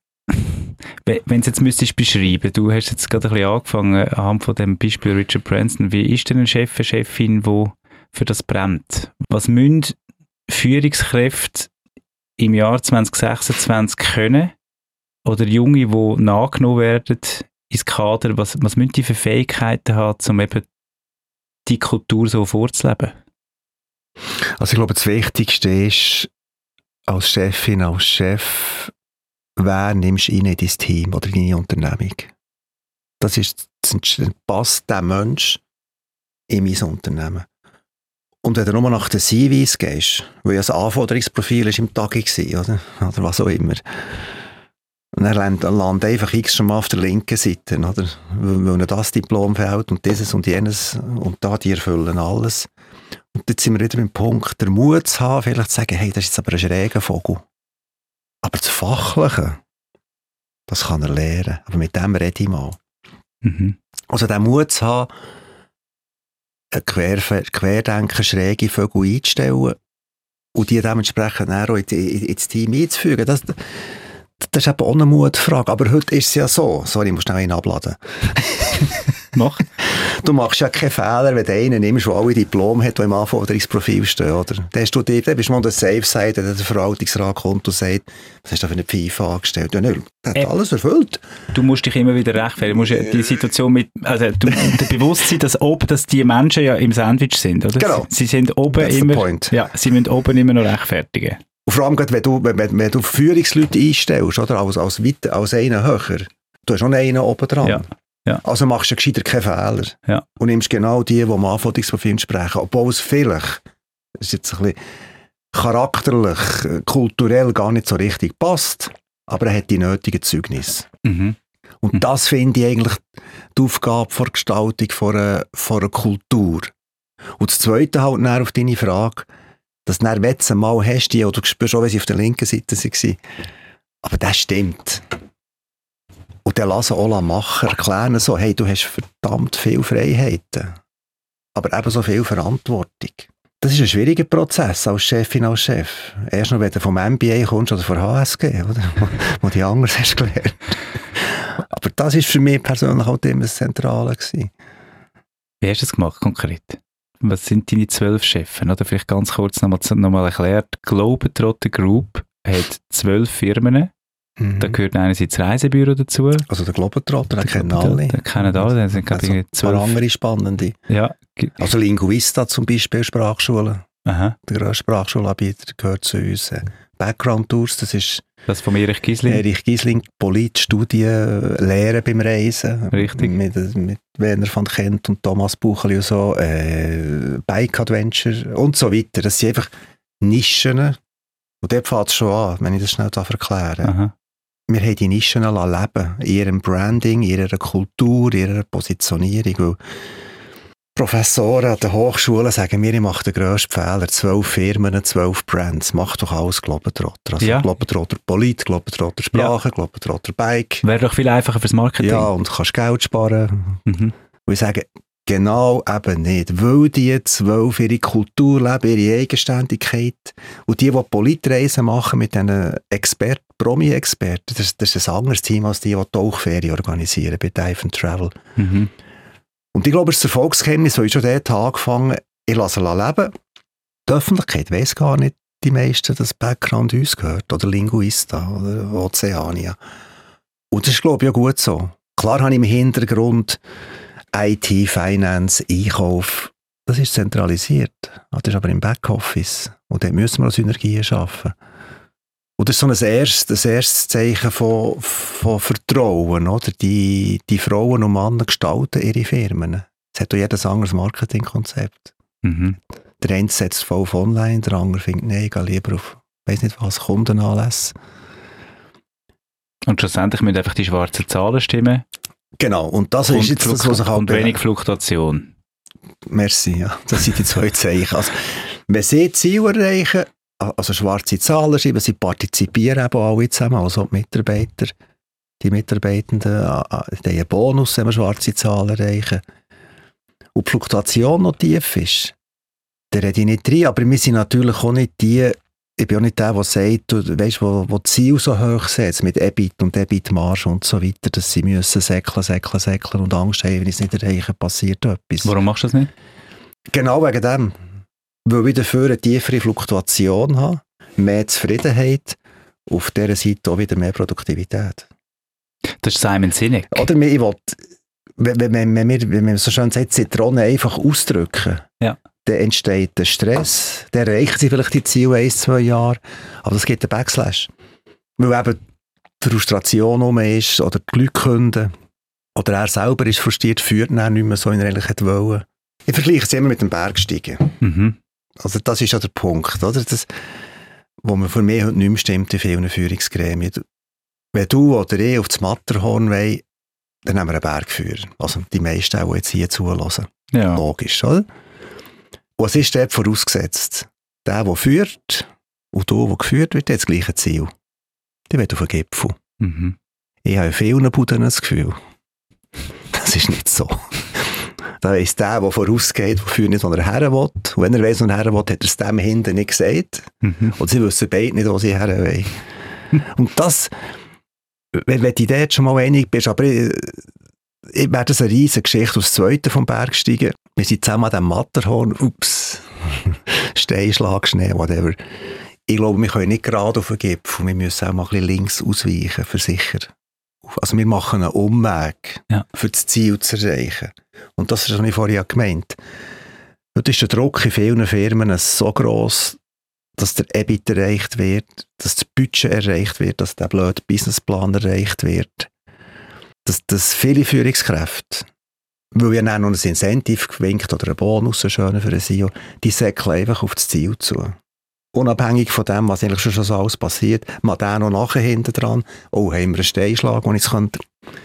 Speaker 2: Wenn du es jetzt müsstest beschreiben, du hast jetzt gerade ein bisschen angefangen, anhand von dem Beispiel Richard Branson, wie ist denn ein Chef, eine Chefin, die für das brennt? Was müssen Führungskräfte im Jahr zwanzig sechsundzwanzig können? Oder Junge, die nachgenommen werden ins Kader, was, was müssen die für Fähigkeiten haben, um eben die Kultur so vorzuleben?
Speaker 1: Also ich glaube, das Wichtigste ist, als Chefin, als Chef, wer nimmst du in dein Team oder in deine Unternehmung? Das ist, das passt der Mensch in mein Unternehmen. Und wenn du nur nach den C Vs gehst, weil ja das Anforderungsprofil ist im Tag war, oder? Oder was auch immer. Und er landet, landet einfach x schon mal auf der linken Seite, oder? Weil er das Diplom fehlt und dieses und jenes und da, die erfüllen alles. Und jetzt sind wir wieder beim Punkt, der Mut zu haben, vielleicht zu sagen, hey, das ist jetzt aber ein schräger Vogel. Aber das Fachliche, das kann er lernen. Aber mit dem rede ich mal.
Speaker 2: Mhm.
Speaker 1: Also den Mut zu haben, einen Quer, Querdenker, schräge Vögel einzustellen und die dementsprechend auch ins, ins Team einzufügen, das, das ist eben auch eine Mutfrage. Aber heute ist es ja so. Sorry, ich muss schnell einen abladen.
Speaker 2: Mach.
Speaker 1: Du machst ja keinen Fehler, wenn du einen nimmst, der alle Diplome hat, die im Anforderungsprofil stehen, oder? Dann, hast du dir, dann bist du mal der Safe-Side, der der Verwaltungsrat kommt und sagt, was hast du da für eine Pfeife angestellt? Ja, nicht, der hat äh, alles erfüllt.
Speaker 2: Du musst dich immer wieder rechtfertigen. Du musst ja die Situation mit, also du, der Bewusstsein, dass oben, dass die Menschen ja im Sandwich sind, oder?
Speaker 1: Genau.
Speaker 2: Sie sind oben
Speaker 1: That's
Speaker 2: immer, ja, sie müssen oben immer noch rechtfertigen.
Speaker 1: Und vor allem, wenn du, wenn, wenn du Führungsleute einstellst, oder? Als, als, weiter, als einen höher, du hast noch einen oben dran.
Speaker 2: Ja. Ja.
Speaker 1: Also machst du gescheiter keinen Fehler.
Speaker 2: Ja. Und
Speaker 1: nimmst genau die, die am Anforderungsprofil sprechen. Obwohl es vielleicht, das ist jetzt ein bisschen charakterlich, kulturell gar nicht so richtig passt, aber er hat die nötigen Zeugnisse.
Speaker 2: Mhm.
Speaker 1: Und mhm. das finde ich eigentlich die Aufgabe der Gestaltung von einer, von einer Kultur. Und das Zweite halt dann auf deine Frage, dass du dann, wenn du mal hast, die, oder du spürst auch, wenn sie auf der linken Seite waren, aber das stimmt. Und dann lassen alle Macher erklären so, hey, du hast verdammt viele Freiheiten, aber eben so viel Verantwortung. Das ist ein schwieriger Prozess als Chefin, als Chef. Erst noch, wenn du vom M B A kommst oder von H S G, oder? wo, wo du anders hast gelernt. Aber das war für mich persönlich auch immer das Zentrale gewesen.
Speaker 2: Wie hast du das gemacht, konkret? Was sind deine zwölf Chefen? Oder vielleicht ganz kurz nochmal noch mal erklärt. Globetrotter Group hat zwölf Firmen. Mhm. Da gehört einerseits das Reisebüro dazu.
Speaker 1: Also der Globetrotter, den kennen alle.
Speaker 2: Den kennen alle, da sind glaube ich zwölf.
Speaker 1: Ein paar andere spannende.
Speaker 2: Ja.
Speaker 1: Also Linguista zum Beispiel, Sprachschule.
Speaker 2: Aha.
Speaker 1: Der grösste Sprachschulanbieter gehört zu uns. Background Tours, das ist
Speaker 2: das von Erich Gisling.
Speaker 1: Erich Gisling, Polit, Studien, Lehren beim Reisen.
Speaker 2: Richtig.
Speaker 1: Mit, mit Werner van Kent und Thomas Bucheli und so. Äh, Bike Adventure und so weiter. Das sind einfach Nischen. Und dort fängt es schon an, wenn ich das schnell erklären darf. Wir haben die Nischen leben, in ihrem Branding, in ihrer Kultur, in ihrer Positionierung. Weil Professoren an den Hochschulen sagen mir, ich mache den grössten Fehler. Zwölf Firmen, zwölf Brands. Mach doch alles Globetrotter. Also ja. Globetrotter Polit, Globetrotter Sprache, ja. Globetrotter Bike.
Speaker 2: Wäre doch viel einfacher fürs Marketing.
Speaker 1: Ja, und du kannst Geld sparen.
Speaker 2: Mhm.
Speaker 1: Und ich sage, Genau eben nicht. Weil die zwölf ihre Kultur leben, ihre Eigenständigkeit. Und die, die Politreisen machen mit diesen Experten, Promi-Experten, das, das ist ein anderes Team als die, die Tauchferien organisieren bei Dive and Travel.
Speaker 2: Mhm.
Speaker 1: Und ich glaube, das Erfolgsgeheimnis, das ich schon dort angefangen habe, ich lasse es leben. Die Öffentlichkeit weiss gar nicht, die meisten, dass Background uns gehört. Oder Linguista oder Oceania. Und das ist, glaube ich, auch gut so. Klar habe ich im Hintergrund I T, Finance, Einkauf. Das ist zentralisiert. Das ist aber im Backoffice. Und dort müssen wir Synergien schaffen. Und das ist so ein erstes, ein erstes Zeichen von, von Vertrauen. Oder? Die, die Frauen und Männer gestalten ihre Firmen. Es hat auch jedes anderes Marketingkonzept.
Speaker 2: Mhm.
Speaker 1: Der eine setzt voll auf online, der andere findet, nein, ich gehe lieber auf, weiss nicht was, Kundenanlässe.
Speaker 2: Und schlussendlich müssen einfach die schwarzen Zahlen stimmen.
Speaker 1: Genau, und das und ist jetzt
Speaker 2: Fluk-
Speaker 1: das, was ich
Speaker 2: Und wenig Fluktuation.
Speaker 1: Merci, ja, das sind die zwei Zeichen. Also, wenn sie Ziele erreichen, also schwarze Zahlen schreiben, sie partizipieren eben alle zusammen, also die Mitarbeiter, die Mitarbeitenden, die haben einen Bonus, wenn wir schwarze Zahlen erreichen. Und die Fluktuation noch tief ist, da rede ich nicht rein, aber wir sind natürlich auch nicht die, ich bin auch nicht der, der sagt, du weißt, wo, wo die Ziele so hoch setzt, mit E B I T und E B I T-Marge und so weiter, dass sie müssen säckeln, säckeln, säckeln und Angst haben, wenn es nicht erreichen, passiert etwas.
Speaker 2: Warum machst du das nicht?
Speaker 1: Genau wegen dem. Weil ich dafür eine tiefere Fluktuation habe, mehr Zufriedenheit, auf dieser Seite auch wieder mehr Produktivität.
Speaker 2: Das ist Simon Sinek.
Speaker 1: Oder ich will, wenn, wenn, wenn, wir, wenn wir so schön sagt, Zitronen einfach ausdrücken,
Speaker 2: ja.
Speaker 1: dann entsteht der Stress, dann erreichen sie vielleicht die Ziele ein, zwei Jahre, aber es gibt einen Backslash. Weil eben die Frustration um ist, oder die Leute künden, oder er selber ist frustriert, führt ihn nicht mehr so, wie er eigentlich hätte wollen. Ich vergleiche es immer mit dem Bergsteigen.
Speaker 2: Mhm.
Speaker 1: Also das ist ja der Punkt, oder? Das, wo man für mich heute nicht mehr stimmt in vielen Führungsgremien. Wenn du oder ich auf das Matterhorn wollen, dann nehmen wir einen Bergführer. Also die meisten, die jetzt hier zuhören.
Speaker 2: Ja.
Speaker 1: Logisch, oder? Und was ist dort vorausgesetzt? Der, der führt, und der, der geführt wird, hat das gleiche Ziel. Die will auf den Gipfel.
Speaker 2: Mhm.
Speaker 1: Ich habe in vielen Buden das Gefühl, das ist nicht so. Da weiss der, der vorausgeht, wofür nicht, wo er her will. Und wenn er weiss, wo er her will, hat er es dem hinten nicht gesagt.
Speaker 2: Mhm.
Speaker 1: Und sie wissen beide nicht, wo sie her wollen. Und das, wenn, wenn du dort schon mal einig bist, aber ich, ich wäre das eine riesige Geschichte aus Zweiten vom Bergsteigen. Wir sind zusammen an dem Matterhorn, ups, Steinschlag, Schnee, whatever. Ich glaube, wir können nicht gerade auf den Gipfel, wir müssen auch mal ein bisschen links ausweichen, für sicher. Also wir machen einen Umweg, ja, für das Ziel zu erreichen. Und das ist, was ich vorhin gemeint habe. Heute ist der Druck in vielen Firmen so gross, dass der E B I T erreicht wird, dass das Budget erreicht wird, dass der blöde Businessplan erreicht wird. Dass, dass viele Führungskräfte, weil ja dann noch ein Incentive gewinkt oder ein Bonus, so schön für ein C E O, die säckeln einfach auf das Ziel zu. Unabhängig von dem, was eigentlich schon, schon so alles passiert, man den noch nachher hinten dran, oh, haben wir einen Steinschlag, den ich es könnte.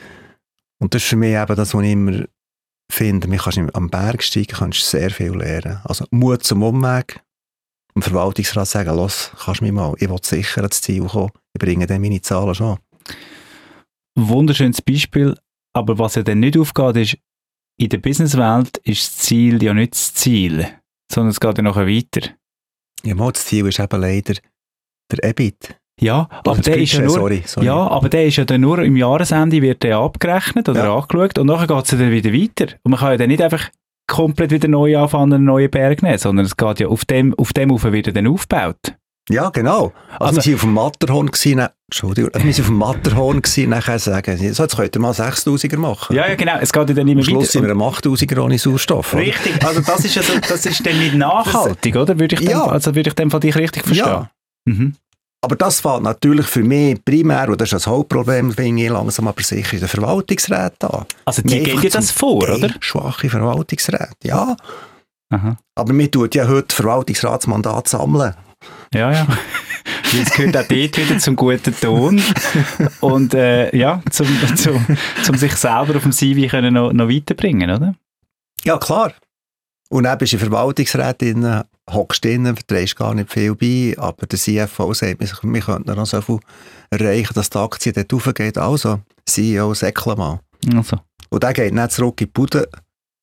Speaker 1: Und das ist für mich eben das, was ich immer finde, man kann am Bergsteigen kannst sehr viel lernen. Also Mut zum Umweg. Im Verwaltungsrat sagen, los, kannst du mich mal, ich will sicher ans Ziel kommen, ich bringe dann meine Zahlen schon.
Speaker 2: Wunderschönes Beispiel, aber was ja dann nicht aufgeht, ist, in der Businesswelt ist das Ziel ja nicht das Ziel, sondern es geht ja nachher weiter.
Speaker 1: Ja, mal, das Ziel ist eben leider der E B I T.
Speaker 2: Ja, aber der ist ja nur,
Speaker 1: sorry, sorry.
Speaker 2: ja, aber der ist ja dann nur im Jahresende wird der abgerechnet oder ja. angeschaut und nachher geht es ja dann wieder weiter. Und man kann ja dann nicht einfach komplett wieder neu anfangen, einen neuen Berg nehmen, sondern es geht ja auf dem, auf dem Ufer wieder dann aufgebaut.
Speaker 1: Ja, genau. Also, also wir waren auf dem Matterhorn gewesen, ne, Entschuldigung, wir waren auf dem Matterhorn gewesen, nachher sagen, so, jetzt könnt ihr mal sechstausender machen.
Speaker 2: Ja, ja, genau, es geht ja dann immer
Speaker 1: weiter. Am Schluss
Speaker 2: weiter.
Speaker 1: sind wir am achttausender ohne Sauerstoff.
Speaker 2: Richtig, oder? Also das ist, also, das ist dann nicht nachhaltig, oder? Würde ich dem,
Speaker 1: ja.
Speaker 2: Also würde ich dem von dich richtig verstehen?
Speaker 1: Ja.
Speaker 2: Mhm.
Speaker 1: Aber das fällt natürlich für mich primär, und das ist das Hauptproblem, finde ich langsam aber sicher, in den Verwaltungsräten an.
Speaker 2: Also die geben dir das vor, oder?
Speaker 1: Schwache Verwaltungsräte, ja.
Speaker 2: Aha.
Speaker 1: Aber man tut ja heute Verwaltungsratsmandat sammeln.
Speaker 2: Ja, ja. Es gehört auch dort wieder zum guten Ton und äh, ja, zum, zum, zum sich selber auf dem C V können noch, noch weiterbringen, oder?
Speaker 1: Ja, klar. Und dann bist du in der Verwaltungsrätin, hockst drin, trägst gar nicht viel bei, aber der C F O sagt, wir könnten noch so viel erreichen, dass die Aktie dort raufgeht. Also, C E O, säckle mal.
Speaker 2: Also.
Speaker 1: Und der geht dann zurück in die Bude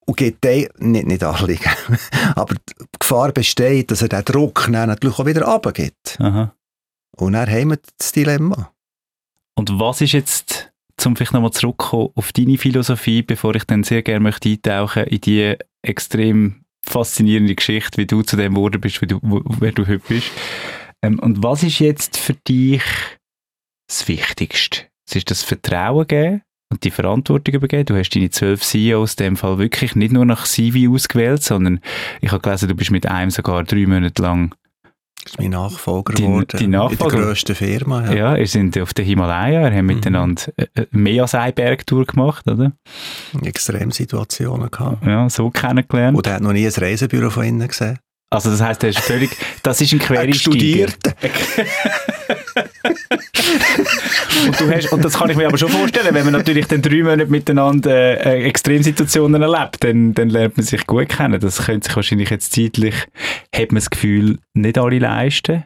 Speaker 1: Und geht der, nicht, nicht alle, aber die Gefahr besteht, dass er den Druck dann natürlich auch wieder runtergibt.
Speaker 2: Aha.
Speaker 1: Und dann haben wir das Dilemma.
Speaker 2: Und was ist jetzt, um vielleicht nochmal zurückzukommen auf deine Philosophie, bevor ich dann sehr gerne möchte eintauchen in die extrem faszinierende Geschichte, wie du zu dem geworden bist, wie du, wo, wer du heute bist. Ähm, und was ist jetzt für dich das Wichtigste? Es ist das Vertrauen geben und die Verantwortung übergeben. Du hast deine zwölf C E Os in dem Fall wirklich nicht nur nach C V ausgewählt, sondern ich habe gelesen, du bist mit einem sogar drei Monate lang
Speaker 1: Das ist mein Nachfolger
Speaker 2: die,
Speaker 1: geworden.
Speaker 2: die Nachfolger.
Speaker 1: In der grössten Firma. Ja,
Speaker 2: Ja, ihr seid auf der Himalaya, ihr habt mhm. miteinander äh, mehr als eine Bergtour gemacht, oder?
Speaker 1: Extremsituationen gehabt.
Speaker 2: Ja, so kennengelernt.
Speaker 1: Und er hat noch nie ein Reisebüro von innen gesehen.
Speaker 2: Also das heisst, er ist völlig, das ist ein Quereinsteiger. und, du hast, und das kann ich mir aber schon vorstellen, wenn man natürlich dann drei Monate miteinander äh, Extremsituationen erlebt, dann, dann lernt man sich gut kennen. Das könnte sich wahrscheinlich jetzt zeitlich, hat man das Gefühl, nicht alle leisten.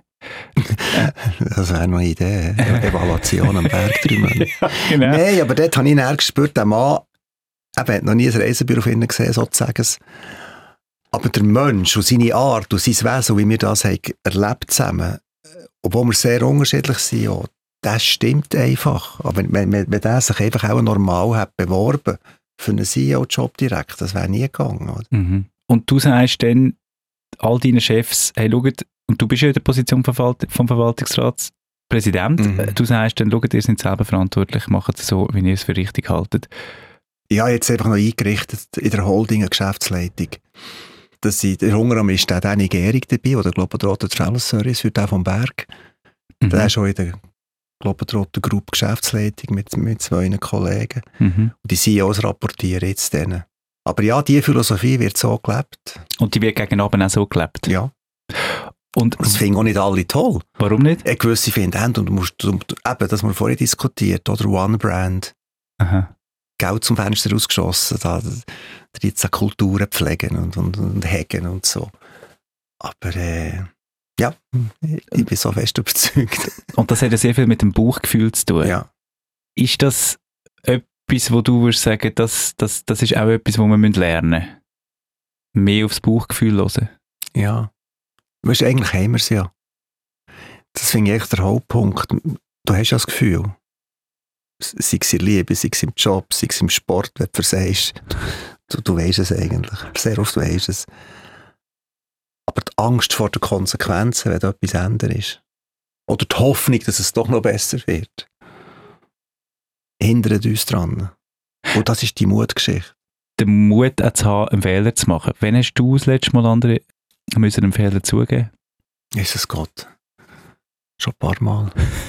Speaker 1: Das wäre noch eine Idee. Evaluation am Berg drei Monate.
Speaker 2: Ja, genau.
Speaker 1: Nein, aber dort habe ich näher gespürt, der Mann eben, hat noch nie ein Reisebüro von innen gesehen, sozusagen. Aber der Mensch und seine Art und sein Wesen, wie wir das haben erlebt zusammen, obwohl wir sehr unterschiedlich sind, ja, das stimmt einfach. Aber wenn, wenn, wenn der sich einfach auch normal hat beworben für einen C E O-Job direkt, das wäre nie gegangen. Oder?
Speaker 2: Mhm. Und du sagst dann all deinen Chefs, hey, schaut, und du bist ja in der Position vom, Verwalt- vom Verwaltungsratspräsident, mhm. du sagst dann, schaut, ihr seid selber verantwortlich, macht es so, wie ihr es für richtig haltet.
Speaker 1: Ja, jetzt einfach noch eingerichtet in der Holding eine Geschäftsleitung. Dass sie, der Hunger ist der Danny Gehrig dabei, oder Globetrotter Travel Service, für den vom Berg. Mhm. Der ist schon in der Globetrotter Group Geschäftsleitung mit, mit zwei Kollegen. Mhm. Und die C E Os rapportieren jetzt denen. Aber ja, diese Philosophie wird so gelebt.
Speaker 2: Und die wird gegen Abend auch so gelebt?
Speaker 1: Ja.
Speaker 2: Und
Speaker 1: das finden auch nicht alle toll.
Speaker 2: Warum nicht?
Speaker 1: Eine gewisse finden, und du musst, eben, das wir vorhin diskutiert, oder One Brand. Aha. Geld zum Fenster rausgeschossen, da dreizehn Kulturen pflegen und, und, und hegen und so. Aber äh, ja, ich bin so fest überzeugt.
Speaker 2: Und das hat ja sehr viel mit dem Bauchgefühl zu tun.
Speaker 1: Ja.
Speaker 2: Ist das etwas, wo du würdest sagen, das, das, das ist auch etwas, was wir lernen müssen? Mehr aufs Bauchgefühl hören?
Speaker 1: Ja. Weißt du, eigentlich haben wir es ja. Das finde ich echt der Hauptpunkt. Du hast ja das Gefühl, sei es in der Liebe, sei es im Job, sei es im Sport, wenn du versagst. Du, du weisst es eigentlich. Sehr oft weisst es. Aber die Angst vor den Konsequenzen, wenn da etwas ändert ist, oder die Hoffnung, dass es doch noch besser wird, hindert uns dran. Und das ist die Mutgeschichte.
Speaker 2: Den Mut auch zu haben, einen Fehler zu machen. Wann hast du das letzte Mal andere müssen einen Fehler zugeben?
Speaker 1: Jesus Gott. Schon ein paar Mal.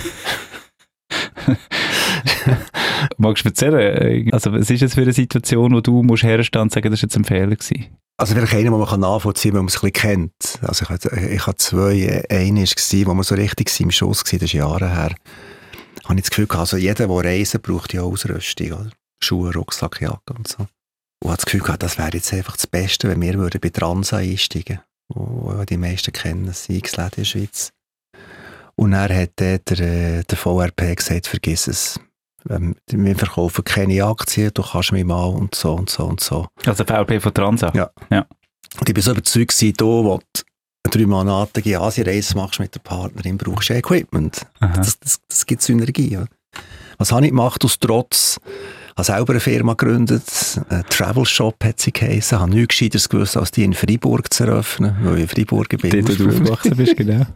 Speaker 2: Magst du erzählen? Also, was ist das für eine Situation, wo du musst herstehen und sagen, das war jetzt ein Fehler gewesen?
Speaker 1: Also vielleicht einer, den man nachvollziehen kann, wenn man es ein bisschen kennt. Also ich hatte, ich hatte zwei. Einer war, wo man so richtig im Schuss war, das ist Jahre her. Habe ich das Gefühl, also jeder, der reisen, braucht ja Ausrüstung. Oder? Schuhe, Rucksack, Jacke und so. Und habe das Gefühl gehabt, das wäre jetzt einfach das Beste, wenn wir würden bei Transa einsteigen würden. Wo die meisten kennen, das X-Läden in der Schweiz. Und dann hat der, der, der V R P gesagt, vergiss es. Wir verkaufen keine Aktien, du kannst mich mal und so und so und so.
Speaker 2: Also V R P von Transa?
Speaker 1: Ja. ja. Und ich war so überzeugt, du, wo du eine dreimonatige Asienreise machst mit der Partnerin, brauchst du Equipment. Aha. Das, das, das gibt Synergie. Was habe ich gemacht aus Trotz? Ich habe selber eine Firma gegründet, ein Travel Shop hat sie geheissen, habe nichts Gescheiteres gewusst, als die in Freiburg zu eröffnen, weil ich in Freiburg bin.
Speaker 2: Dort du aufgewachsen bist, genau.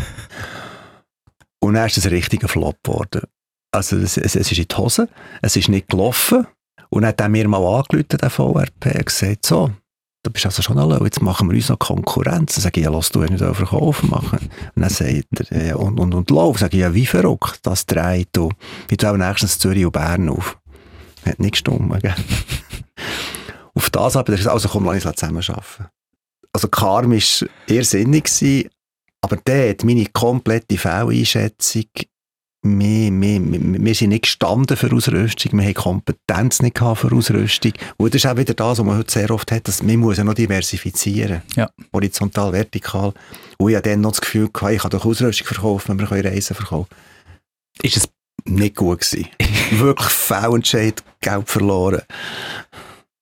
Speaker 1: Und dann ist es ein richtiger Flop geworden. Also es, es, es ist in die Hose, es ist nicht gelaufen. Und dann hat er mir mal angerufen, der V R P, und gesagt, so, du bist also schon allein, jetzt machen wir uns noch Konkurrenz. Dann sage ich, ja, lass du nicht verkaufen machen. Und dann sagt er, ja, und, und, und lauf. Sage ich, ja, wie verrückt, das dreht du. Ich tue auch nächstens Zürich und Bern auf. Hat nicht gestummen, gell? Auf das habe ich gesagt, also komm, lass uns zusammen arbeiten. Also Karm war irrsinnig gewesen, aber dort meine komplette Fehleinschätzung, wir, wir, wir, wir sind nicht gestanden für Ausrüstung, wir haben Kompetenz nicht gehabt für Ausrüstung. Und das ist auch wieder das, was man heute sehr oft hat, dass man muss ja noch diversifizieren.
Speaker 2: Ja.
Speaker 1: Horizontal, vertikal. Und ich hatte dann noch das Gefühl, ich kann doch Ausrüstung verkaufen, wenn wir Reisen verkaufen können.
Speaker 2: Ist es
Speaker 1: nicht gut gewesen. Wirklich Fehlentscheid, Geld verloren.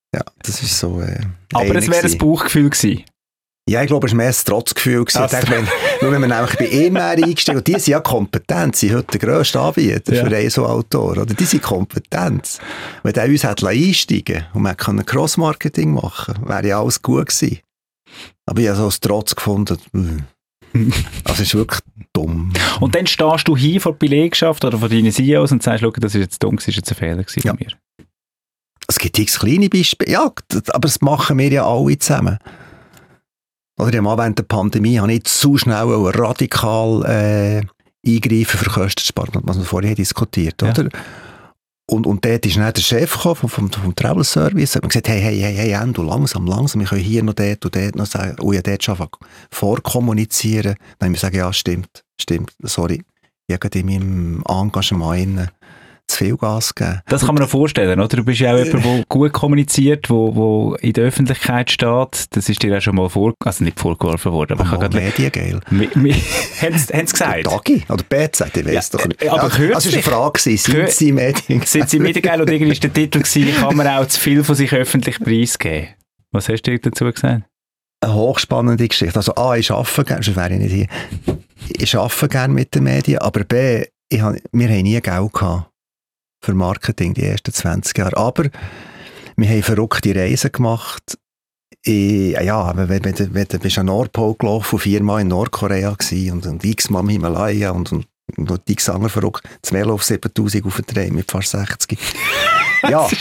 Speaker 1: Ja, das ist so... Äh,
Speaker 2: Aber es wäre ein Bauchgefühl gewesen.
Speaker 1: Ja, ich glaube, es war mehr ein Trotzgefühl. Also. Ich denke, wenn, nur wenn man nämlich bei E M R eingestiegen und die sind ja kompetent, sie sind heute der grösste Anbieter ja. für E S O-Autoren. Oder? Die sind kompetent. Wenn der uns hätte einsteigen und man konnte Cross-Marketing machen, wäre ja alles gut gewesen. Aber ich habe so als Trotz gefunden, also es ist wirklich dumm.
Speaker 2: Und dann stehst du hin vor der Belegschaft oder vor deinen C E Os und sagst, schau, das ist jetzt dumm, das ist jetzt ein Fehler gewesen
Speaker 1: ja.
Speaker 2: von mir.
Speaker 1: Es gibt x kleine Beispiele, ja, aber das machen wir ja alle zusammen. Oder ja, mal während der Pandemie habe ich zu schnell radikal äh, eingreifen für Kosten zu sparen, was wir vorher diskutiert haben. Ja. Und, und dort ist dann der Chef gekommen vom, vom, vom Travel Service und hat gesagt, hey, hey, hey, hey, Endo, langsam, langsam, wir können hier noch dort und dort noch sagen, oh ja, dort schon vorkommunizieren. Dann habe ich gesagt, ja, stimmt, stimmt, sorry, ich habe gerade in meinem Engagement zu viel Gas gegeben.
Speaker 2: Das kann man sich vorstellen, oder? Du bist ja auch jemand, der gut kommuniziert, wo, wo in der Öffentlichkeit steht. Das ist dir auch schon mal vor, also nicht vorgeworfen worden. Aber
Speaker 1: oh, Mediengeil.
Speaker 2: Haben sie gesagt?
Speaker 1: Dagi oder B Z, ich weiss ja, doch nicht.
Speaker 2: Aber
Speaker 1: ja, das war eine Frage, sind sie Medien?
Speaker 2: Sind sie Mediengeil oder irgendwie war der Titel gewesen, kann man auch zu viel von sich öffentlich preisgeben? Was hast du dazu gesagt?
Speaker 1: Eine hochspannende Geschichte. Also A, ich arbeite gerne, sonst wäre ich nicht hier. Ich arbeite gerne mit den Medien, aber B, ich hab, wir haben nie Geld gehabt für Marketing die ersten zwanzig Jahre. Aber wir haben verrückte Reisen gemacht. Ich, ja, wenn, wenn, wenn, wenn du bist an Nordpol gelaufen, viermal in Nordkorea gewesen und, und x-mal im Himalaya und, und, und x andere verrückt. Das Melo auf siebentausend aufgedreht mit fast sechzig. Ja.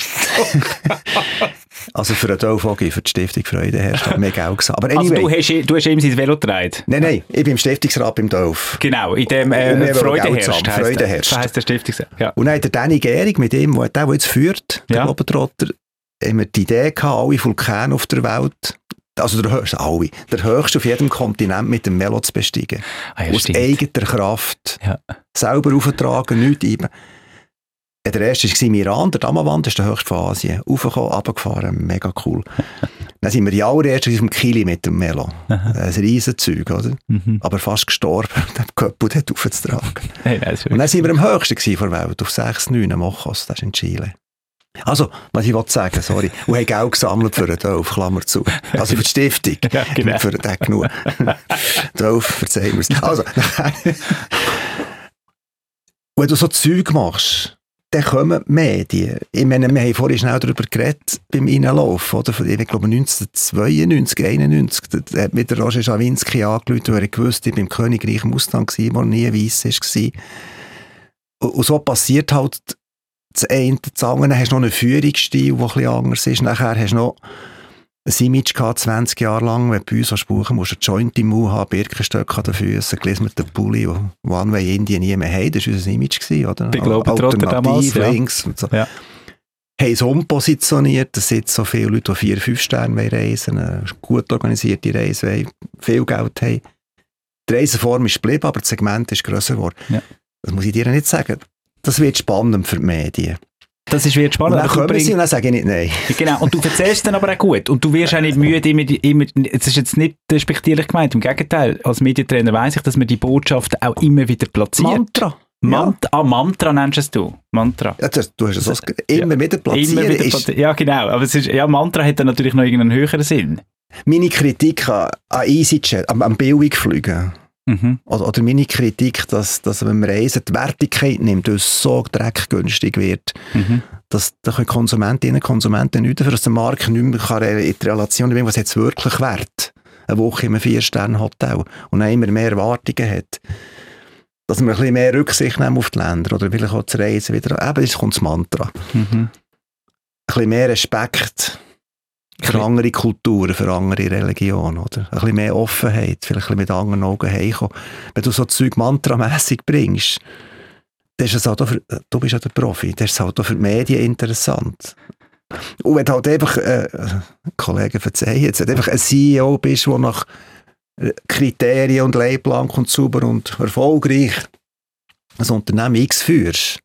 Speaker 1: Also für den Dolphogi, für die Stiftung Freude herrscht, hat mehr Geld gesagt. Aber anyway,
Speaker 2: also du hast, du hast eben sein Velo getragen?
Speaker 1: Nein, nein, ich bin im Stiftungsrat beim Dolph.
Speaker 2: Genau, in dem äh, Freude herrscht.
Speaker 1: Freude herrscht.
Speaker 2: Das heisst der Stiftungsrat. Ja.
Speaker 1: Und dann hat der Danny Gehrig, mit dem, der, der jetzt führt, der ja. Globetrotter, haben wir die Idee gehabt, alle Vulkane auf der Welt, also der höchste, alle, der höchste auf jedem Kontinent mit dem Melo zu besteigen. Ah, ja, aus stimmt. eigener Kraft. Ja. Selber auftragen, nichts einbauen. Der erste war im Iran, der Damawand, das ist der höchste von Asien. Raufgekommen, runtergefahren, mega cool. Dann sind wir die allerersten auf dem Kili mit dem Melo. Aha. Ein Riesenzeug, oder? Mhm. Aber fast gestorben, den Köppel dort raufzutragen. Hey, und dann sind wir am höchsten von der Welt, auf sechs neun Mochos, das ist in Chile. Also, was ich wollte sagen, sorry, und haben Geld gesammelt für den Dolph, Klammer zu. Also für die Stiftung, ja, genau. Für den genug. Dolph, verzeihen wir es. Also, wenn du so Zeug machst, dann kommen die Medien. Ich meine, wir haben vorhin schnell darüber geredet, beim Reinlauf, oder? Ich glaube neunzehnhundertzweiundneunzig, einundneunzig, da hat mir der Roger Schawinski angerufen, weil er gewusst, ich war im Königreich im Ausland, der nie weiss war. Und so passiert halt das eine, das andere. Dann hast du noch einen Führungsstil, der ein bisschen anders ist. Nachher hast du noch ein Image gehabt, zwanzig Jahre lang, wenn du bei uns als Buchen musst, einen Joint im Mund haben, Birkenstöcke an den Füßen, gelismerten Pulli, wo One Way Indien nie mehr haben. Das war unser Image gewesen, oder?
Speaker 2: Ich glaube, Alternativ,
Speaker 1: ja. Links und so.
Speaker 2: Ja.
Speaker 1: Haben es umpositioniert, dass jetzt so viele Leute, die vier, fünf Sterne reisen, eine gut organisierte Reise wollen, viel Geld haben. Die Reiseform ist geblieben, aber das Segment ist grösser geworden. Ja. Das muss ich dir nicht sagen. Das wird spannend für die Medien.
Speaker 2: Das ist wieder spannend.
Speaker 1: Und dann kommen sie und dann sage ich nicht nein.
Speaker 2: Genau, und du erzählst dann aber auch gut. Und du wirst auch nicht müde, immer, immer, es ist jetzt nicht despektierlich gemeint, im Gegenteil. Als Medientrainer weiss ich, dass man die Botschaften auch immer wieder platziert.
Speaker 1: Mantra.
Speaker 2: Mant- ja. Ah, Mantra nennst es du. Mantra.
Speaker 1: Ja, das, du hast es so immer ja. wieder platziert. Immer wieder
Speaker 2: ist. Ja, genau. Aber es ist, ja, Mantra hat dann natürlich noch irgendeinen höheren Sinn.
Speaker 1: Meine Kritik an, an EasyJet, am, am Billigflügen. Mhm. Oder, oder meine Kritik, dass, dass wenn man Reisen die Wertigkeit nimmt, weil es so dreckgünstig wird, mhm. dass da können Konsumentinnen und Konsumenten nicht dafür, dass der Markt nicht mehr kann in die Relation bringen, was jetzt wirklich wert. Eine Woche in einem Vier-Sterne-Hotel und dann immer mehr Erwartungen hat. Dass wir ein bisschen mehr Rücksicht nehmen auf die Länder oder vielleicht auch zu Reisen wieder. Eben, das kommt das Mantra. Mhm. Ein bisschen mehr Respekt für andere Kulturen, für andere Religionen, oder? Ein bisschen mehr Offenheit, vielleicht ein bisschen mit anderen Augen heimkommen. Wenn du so Zeug mantramässig bringst, dann ist es halt auch für, du bist ja der Profi, das ist halt auch für die Medien interessant. Und wenn du halt einfach, äh, Kollegen verzeihen jetzt, wenn du einfach ein C E O bist, der nach Kriterien und Leitplanken und sauber und erfolgreich ein Unternehmen X führst,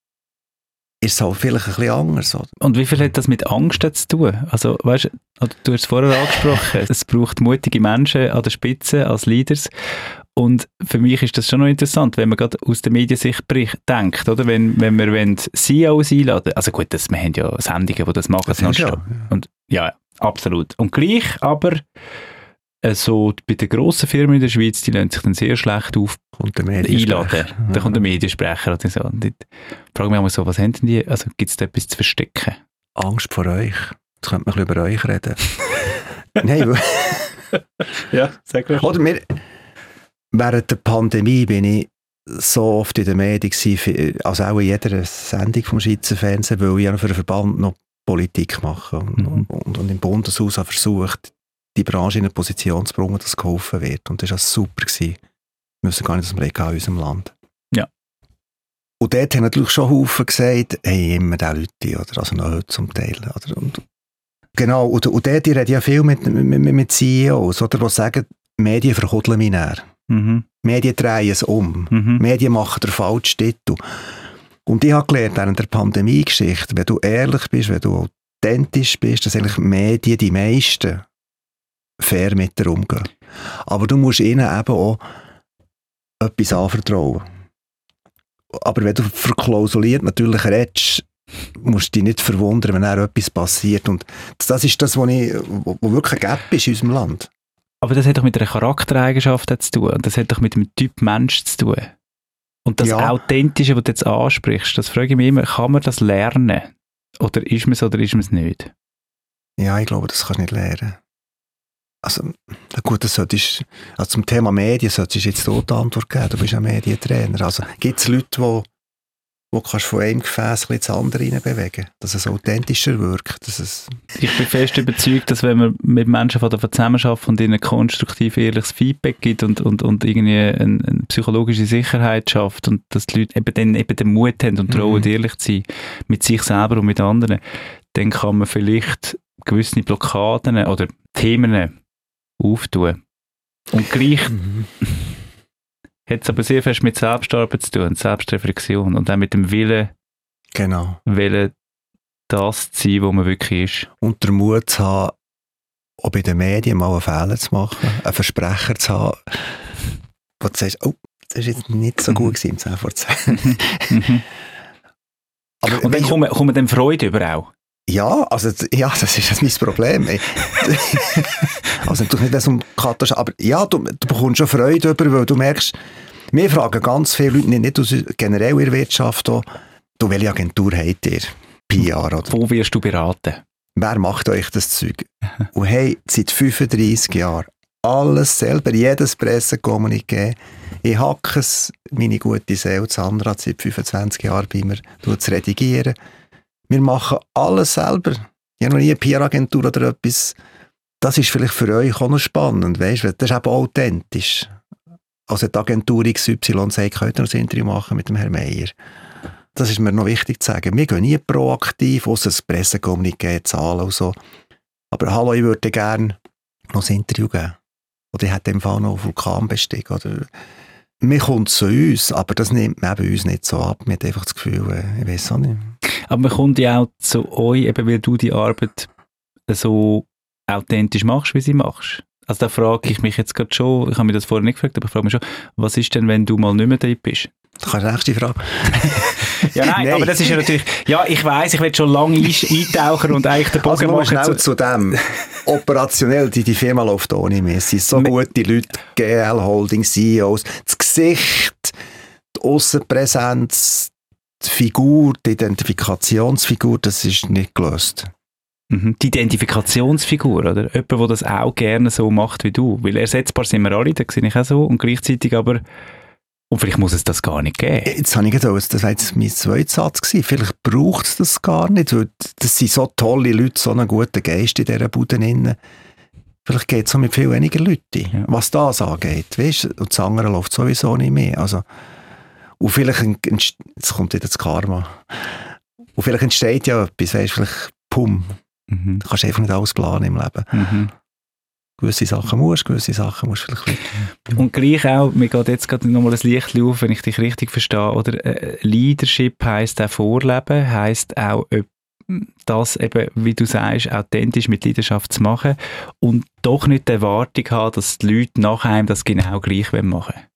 Speaker 1: ist es halt vielleicht ein bisschen anders. Oder?
Speaker 2: Und wie viel hat das mit Angst zu tun? Also, weißt, du hast es vorher angesprochen, es braucht mutige Menschen an der Spitze als Leaders. Und für mich ist das schon noch interessant, wenn man gerade aus der Mediensicht denkt, oder? Wenn, wenn wir C E Os einladen, also gut, das, wir haben ja Sendungen, die das machen, das ja. Und Ja, absolut. Und gleich, aber äh, so bei den grossen Firmen in der Schweiz, die lassen sich dann sehr schlecht auf
Speaker 1: kommt der Mediensprecher.
Speaker 2: einladen. Da kommt der Mediensprecher oder so. Und ich frage mich auch mal so, was haben denn die, also gibt es da etwas zu verstecken?
Speaker 1: Angst vor euch. Jetzt könnte man ein bisschen über euch reden. Nein, weil...
Speaker 2: Ja, sag mal.
Speaker 1: Oder wir, während der Pandemie bin ich so oft in den Medien gewesen, also auch in jeder Sendung vom Schweizer Fernsehen, weil ich für den Verband noch Politik mache und,
Speaker 2: Mhm.
Speaker 1: und, und im Bundeshaus habe versucht, die Branche in eine Position zu bringen, dass geholfen wird. Und das war super gewesen. Wir müssen gar nicht aus dem Blick haben in unserem Land.
Speaker 2: Ja.
Speaker 1: Und dort haben natürlich schon Haufen gesagt, hey, immer diese Leute, oder? Also noch heute zum Teil. Oder? Und, genau, und, und dort, ich rede ja viel mit, mit, mit C E Os, oder, die sagen, Medien verkudeln mich näher.
Speaker 2: Mhm.
Speaker 1: Medien drehen es um.
Speaker 2: Mhm.
Speaker 1: Medien machen den falschen Titel. Und ich habe gelernt, während der Pandemie-Geschichte, wenn du ehrlich bist, wenn du authentisch bist, dass eigentlich Medien, die meisten, fair mit dir umgehen. Aber du musst ihnen eben auch etwas anvertrauen. Aber wenn du verklausuliert natürlich redest, musst du dich nicht verwundern, wenn dann etwas passiert. Und das ist das, was ich, wo, wo wirklich ein Gap ist in unserem Land.
Speaker 2: Aber das hat doch mit einer Charaktereigenschaft zu tun. Das hat doch mit dem Typ Mensch zu tun. Und das
Speaker 1: Ja.
Speaker 2: Authentische, was du jetzt ansprichst, das frage ich mich immer, kann man das lernen? Oder ist man es oder ist man es nicht?
Speaker 1: Ja, ich glaube, das kannst du nicht lernen. Also, na gut, das solltest, also zum Thema Medien solltest du jetzt dort die Antwort geben. Du bist ein Medientrainer. Also, gibt es Leute, die wo kannst von einem Gefäß ein bisschen das andere rein bewegen, dass es authentischer wirkt. Dass es
Speaker 2: Ich bin fest überzeugt, dass wenn man mit Menschen von der zusammenarbeitet und ihnen konstruktiv ehrliches Feedback gibt und, und, und irgendwie eine, eine psychologische Sicherheit schafft und dass die Leute eben dann eben den Mut haben und trauen,
Speaker 1: Mhm.
Speaker 2: ehrlich zu sein mit sich selber und mit anderen, dann kann man vielleicht gewisse Blockaden oder Themen auftun. Und gleich hat es aber sehr fest mit Selbstarbeit zu tun, Selbstreflexion und auch mit dem Willen,
Speaker 1: genau.
Speaker 2: Willen das zu sein, wo man wirklich ist.
Speaker 1: Und der Mut zu haben, auch bei den Medien mal einen Fehler zu machen, einen Versprecher zu haben, wo du sagst, oh, das war jetzt nicht so gut gewesen im zehn vor zehn.
Speaker 2: Mhm.
Speaker 1: Aber
Speaker 2: Und dann
Speaker 1: weißt du,
Speaker 2: kommt, kommt dann Freude über auch.
Speaker 1: ja, also, ja, das ist mein Problem. ey. Also natürlich nicht, wenn es um Katastrophe, aber ja, du, du bekommst schon Freude über, weil du merkst, wir fragen ganz viele Leute, nicht, nicht aus, generell in der Wirtschaft, auch, du, welche Agentur habt ihr? P R, oder?
Speaker 2: Wo wirst du beraten?
Speaker 1: Wer macht euch das Zeug? Und hey, seit fünfunddreissig Jahren, alles selber, jedes Pressekommuniqué, ich hacke es, meine gute Seele, Sandra hat seit fünfundzwanzig Jahren bei mir, tut es redigieren. Wir machen alles selber. Ich habe noch nie eine P R-Agentur oder etwas. Das ist vielleicht für euch auch noch spannend, weißt du? Das ist eben authentisch. Also die Agentur X Y sagt, könnt ihr noch ein Interview machen mit dem Herrn Meier. Das ist mir noch wichtig zu sagen. Wir gehen nie proaktiv, ausser das Pressekommuniqué, Zahlen und so. Aber hallo, ich würde gerne noch ein Interview geben. Oder ich hätte im Fall noch Vulkan bestiegen. Oder mir kommt zu uns, aber das nimmt man bei uns nicht so ab. Man hat einfach das Gefühl, äh, ich weiß auch nicht.
Speaker 2: Aber man kommt ja auch zu euch, eben weil du die Arbeit so authentisch machst, wie sie machst. Also da frage ich mich jetzt gerade schon, ich habe mir das vorher nicht gefragt, aber ich frage mich schon, was ist denn, wenn du mal nicht mehr dort bist?
Speaker 1: Das kannst du nächste Frage.
Speaker 2: Ja, nein,
Speaker 1: Nein.
Speaker 2: aber das ist ja natürlich, ja, ich weiss, ich will schon lange ein- eintauchen und eigentlich den Bogen
Speaker 1: Also nur
Speaker 2: machen.
Speaker 1: schnell
Speaker 2: zu-
Speaker 1: zu dem. Operationell, die, die Firma läuft ohne mich. Es sind so
Speaker 2: Me-
Speaker 1: gute Leute, G L Holding, C E Os. Das Gesicht, die Aussenpräsenz, die Figur, die Identifikationsfigur, das ist nicht gelöst.
Speaker 2: Mhm. Die Identifikationsfigur, oder? Jemand, der das auch gerne so macht wie du. Weil ersetzbar sind wir alle, das sehe ich auch so. Und gleichzeitig aber, und vielleicht muss es das gar nicht geben.
Speaker 1: Jetzt habe ich gedacht, das war jetzt mein zweiter Satz gewesen. Vielleicht braucht es das gar nicht, weil das sind so tolle Leute, so einen guten Geist in dieser Bude drin. Vielleicht geht es auch mit viel weniger Leuten,
Speaker 2: Ja.
Speaker 1: was das angeht. Weißt? Und das andere läuft sowieso nicht mehr. Also, und vielleicht, entst- jetzt kommt wieder das Karma. Und vielleicht entsteht ja etwas, weißt, vielleicht, pum,
Speaker 2: Mhm.
Speaker 1: du kannst einfach nicht alles planen im Leben.
Speaker 2: Mhm.
Speaker 1: Gewisse Sachen musst, gewisse Sachen musst du vielleicht nicht.
Speaker 2: Und gleich auch, mir geht jetzt gerade nochmal ein Licht auf, wenn ich dich richtig verstehe, oder äh, Leadership heisst auch Vorleben, heisst auch äh, das eben, wie du sagst, authentisch mit Leidenschaft zu machen und doch nicht die Erwartung haben, dass die Leute nach einem das genau gleich machen wollen.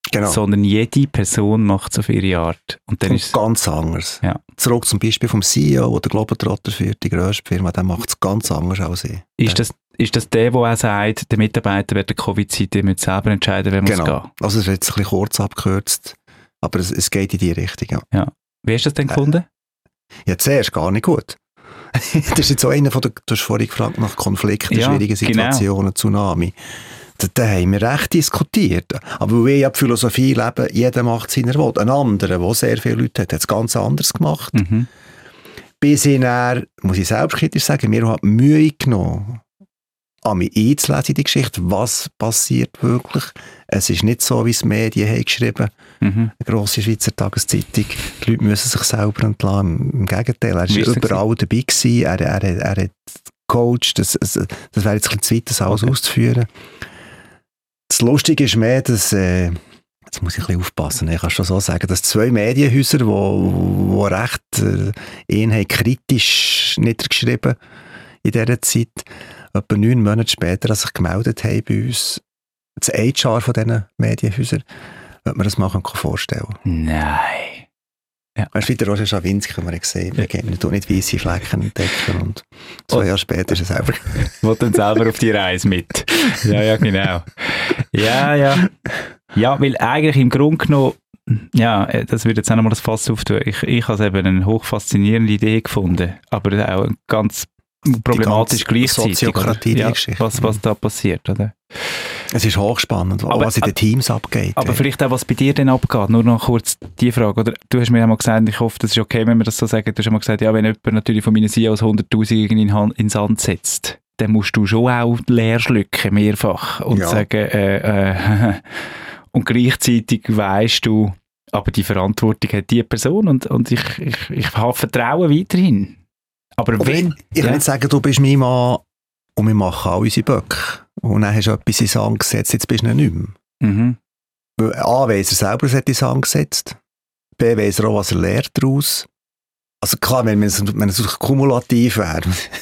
Speaker 2: genau. sondern jede Person macht es auf ihre Art. Und dann
Speaker 1: und
Speaker 2: ist
Speaker 1: ganz anders.
Speaker 2: Ja.
Speaker 1: Zurück zum Beispiel vom C E O, der Globetrotter führt, die grösste Firma, der macht es ganz anders als ich.
Speaker 2: Ist das, ist das der, der auch sagt, der Mitarbeiter während der Covid-Zeit müssen selber entscheiden, wer
Speaker 1: genau.
Speaker 2: muss gehen?
Speaker 1: Also es ist jetzt ein bisschen kurz abgekürzt, aber es, es geht in die Richtung. Ja.
Speaker 2: Ja. Wie hast du das denn gefunden?
Speaker 1: Äh, ja, zuerst gar nicht gut. Das ist jetzt so einer von der, du hast vorhin gefragt nach Konflikten, ja, schwierigen Situationen, genau. Tsunami. Da, da haben wir recht diskutiert. Aber weil ich ja die Philosophie lebe, jeder macht seiner will. Ein anderer, der sehr viele Leute hat, hat es ganz anders gemacht.
Speaker 2: Mhm.
Speaker 1: Bis ich dann, muss ich selbstkritisch sagen, mir hat Mühe genommen, an mich einzulesen in die Geschichte, was passiert wirklich. Es ist nicht so, wie es die Medien haben geschrieben. Mhm. Eine grosse Schweizer Tageszeitung. Die Leute müssen sich selber entlassen. Im Gegenteil, er war überall dabei gewesen. Er, er, er, er hat gecoacht. Das, das, das wäre jetzt ein bisschen zu weit, das alles okay. auszuführen. Das Lustige ist mehr, dass, äh, jetzt muss ich ein bisschen aufpassen, ich kann schon so sagen, dass zwei Medienhäuser, die wo, wo recht äh, ihn kritisch niedergeschrieben in dieser Zeit, etwa neun Monate später, als sich gemeldet haben bei uns, das H R von diesen Medienhäusern, ob man das mal vorstellen kann.
Speaker 2: Nein.
Speaker 1: Ja. Weißt du, wie der Roger Schawinski, haben wir gesehen, wir können nicht weisse Flecken entdecken und zwei oh. Jahre später ist er selber...
Speaker 2: Will dann selber auf die Reise mit. Ja, ja, genau. Ja, ja. Ja, weil eigentlich im Grunde genommen, ja, das würde jetzt auch nochmal das Fass auftun. Ich, ich habe eben eine hochfaszinierende Idee gefunden, aber auch ganz problematisch gleichzeitig.
Speaker 1: Soziokratie,
Speaker 2: ja,
Speaker 1: Geschichte.
Speaker 2: Was, was da passiert, oder?
Speaker 1: Es ist hochspannend, aber, was in den Teams abgeht.
Speaker 2: Aber hey. Vielleicht auch, was bei dir denn abgeht. Nur noch kurz die Frage. Oder? Du hast mir einmal gesagt, ich hoffe, das ist okay, wenn wir das so sagen, du hast einmal gesagt, ja, wenn jemand natürlich von meinen C E Os hunderttausend in den Sand setzt, dann musst du schon auch leer schlucken, mehrfach. Und ja. sagen, äh, äh, und gleichzeitig weisst du, aber die Verantwortung hat die Person und, und ich, ich, ich habe Vertrauen weiterhin. Aber
Speaker 1: okay,
Speaker 2: wenn...
Speaker 1: Ich, ich ja. kann nicht sagen, du bist mein Mann und wir machen all unsere Böcke. Und dann hast du etwas in den Sand gesetzt, jetzt bist du nicht mehr.
Speaker 2: Mhm.
Speaker 1: A, weiss er selber, was er in den Sand gesetzt. B, weiss er auch, was er lernt daraus. Also klar, wenn es, wenn es kumulativ wäre,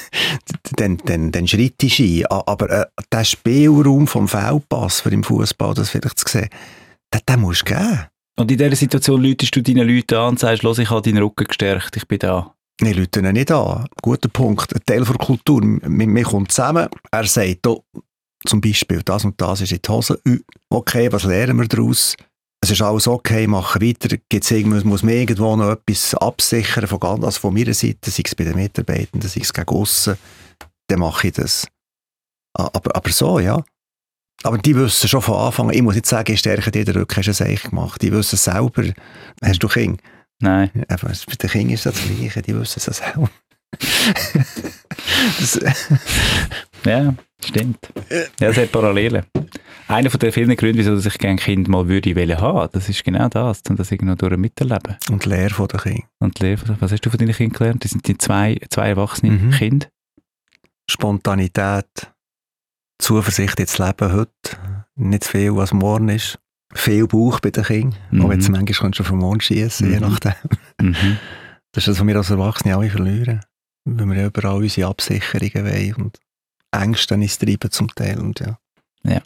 Speaker 1: dann, dann, dann schreitest du ein. Aber äh, der Spielraum vom Feldpass für im Fußball, das vielleicht zu sehen, den, den musst du geben.
Speaker 2: Und in dieser Situation läutest du deinen Leuten an und sagst, los, ich habe deinen Rücken gestärkt, ich bin da.
Speaker 1: Nein, Leute nicht an. Guter Punkt. Ein Teil der Kultur. Wir kommen zusammen. Er sagt oh, zum Beispiel, das und das ist in die Hose. Okay, was lernen wir daraus? Es ist alles okay, machen weiter. Gibt's irgendwo, muss man irgendwo noch etwas absichern von, ganz, also von meiner Seite, sei es bei den Mitarbeitern, sei es gegen aussen, dann mache ich das. Aber, aber so, ja. Aber die wissen schon von Anfang an, ich muss nicht sagen, ich stärke dir den Rücken, hast du es eigentlich gemacht. Die wissen selber, hast du Kinder?
Speaker 2: Nein.
Speaker 1: Aber bei den Kindern ist das das Gleiche, die wissen es auch. das,
Speaker 2: ja, stimmt. Ja, es hat Parallelen. Einer von den vielen Gründen, wieso ich gerne Kind mal würde wollen haben, das ist genau das, um das irgendwo durch miterleben.
Speaker 1: Und die Lehre von den Kindern.
Speaker 2: Und die Lehre von den, was hast du von deinen Kindern gelernt? Die sind die zwei, zwei erwachsene mhm. Kinder.
Speaker 1: Spontanität, Zuversicht ins Leben heute, nicht zu viel, was morgen ist. Viel Bauch bei den Kindern, mhm. auch wenn sie manchmal schon vom Mond schießen, mhm. je nachdem. Mhm. Das ist das, was wir als Erwachsene alle verlieren. Weil wir ja überall unsere Absicherungen wollen und Ängste uns treiben zum Teil. Und ja.
Speaker 2: Ja.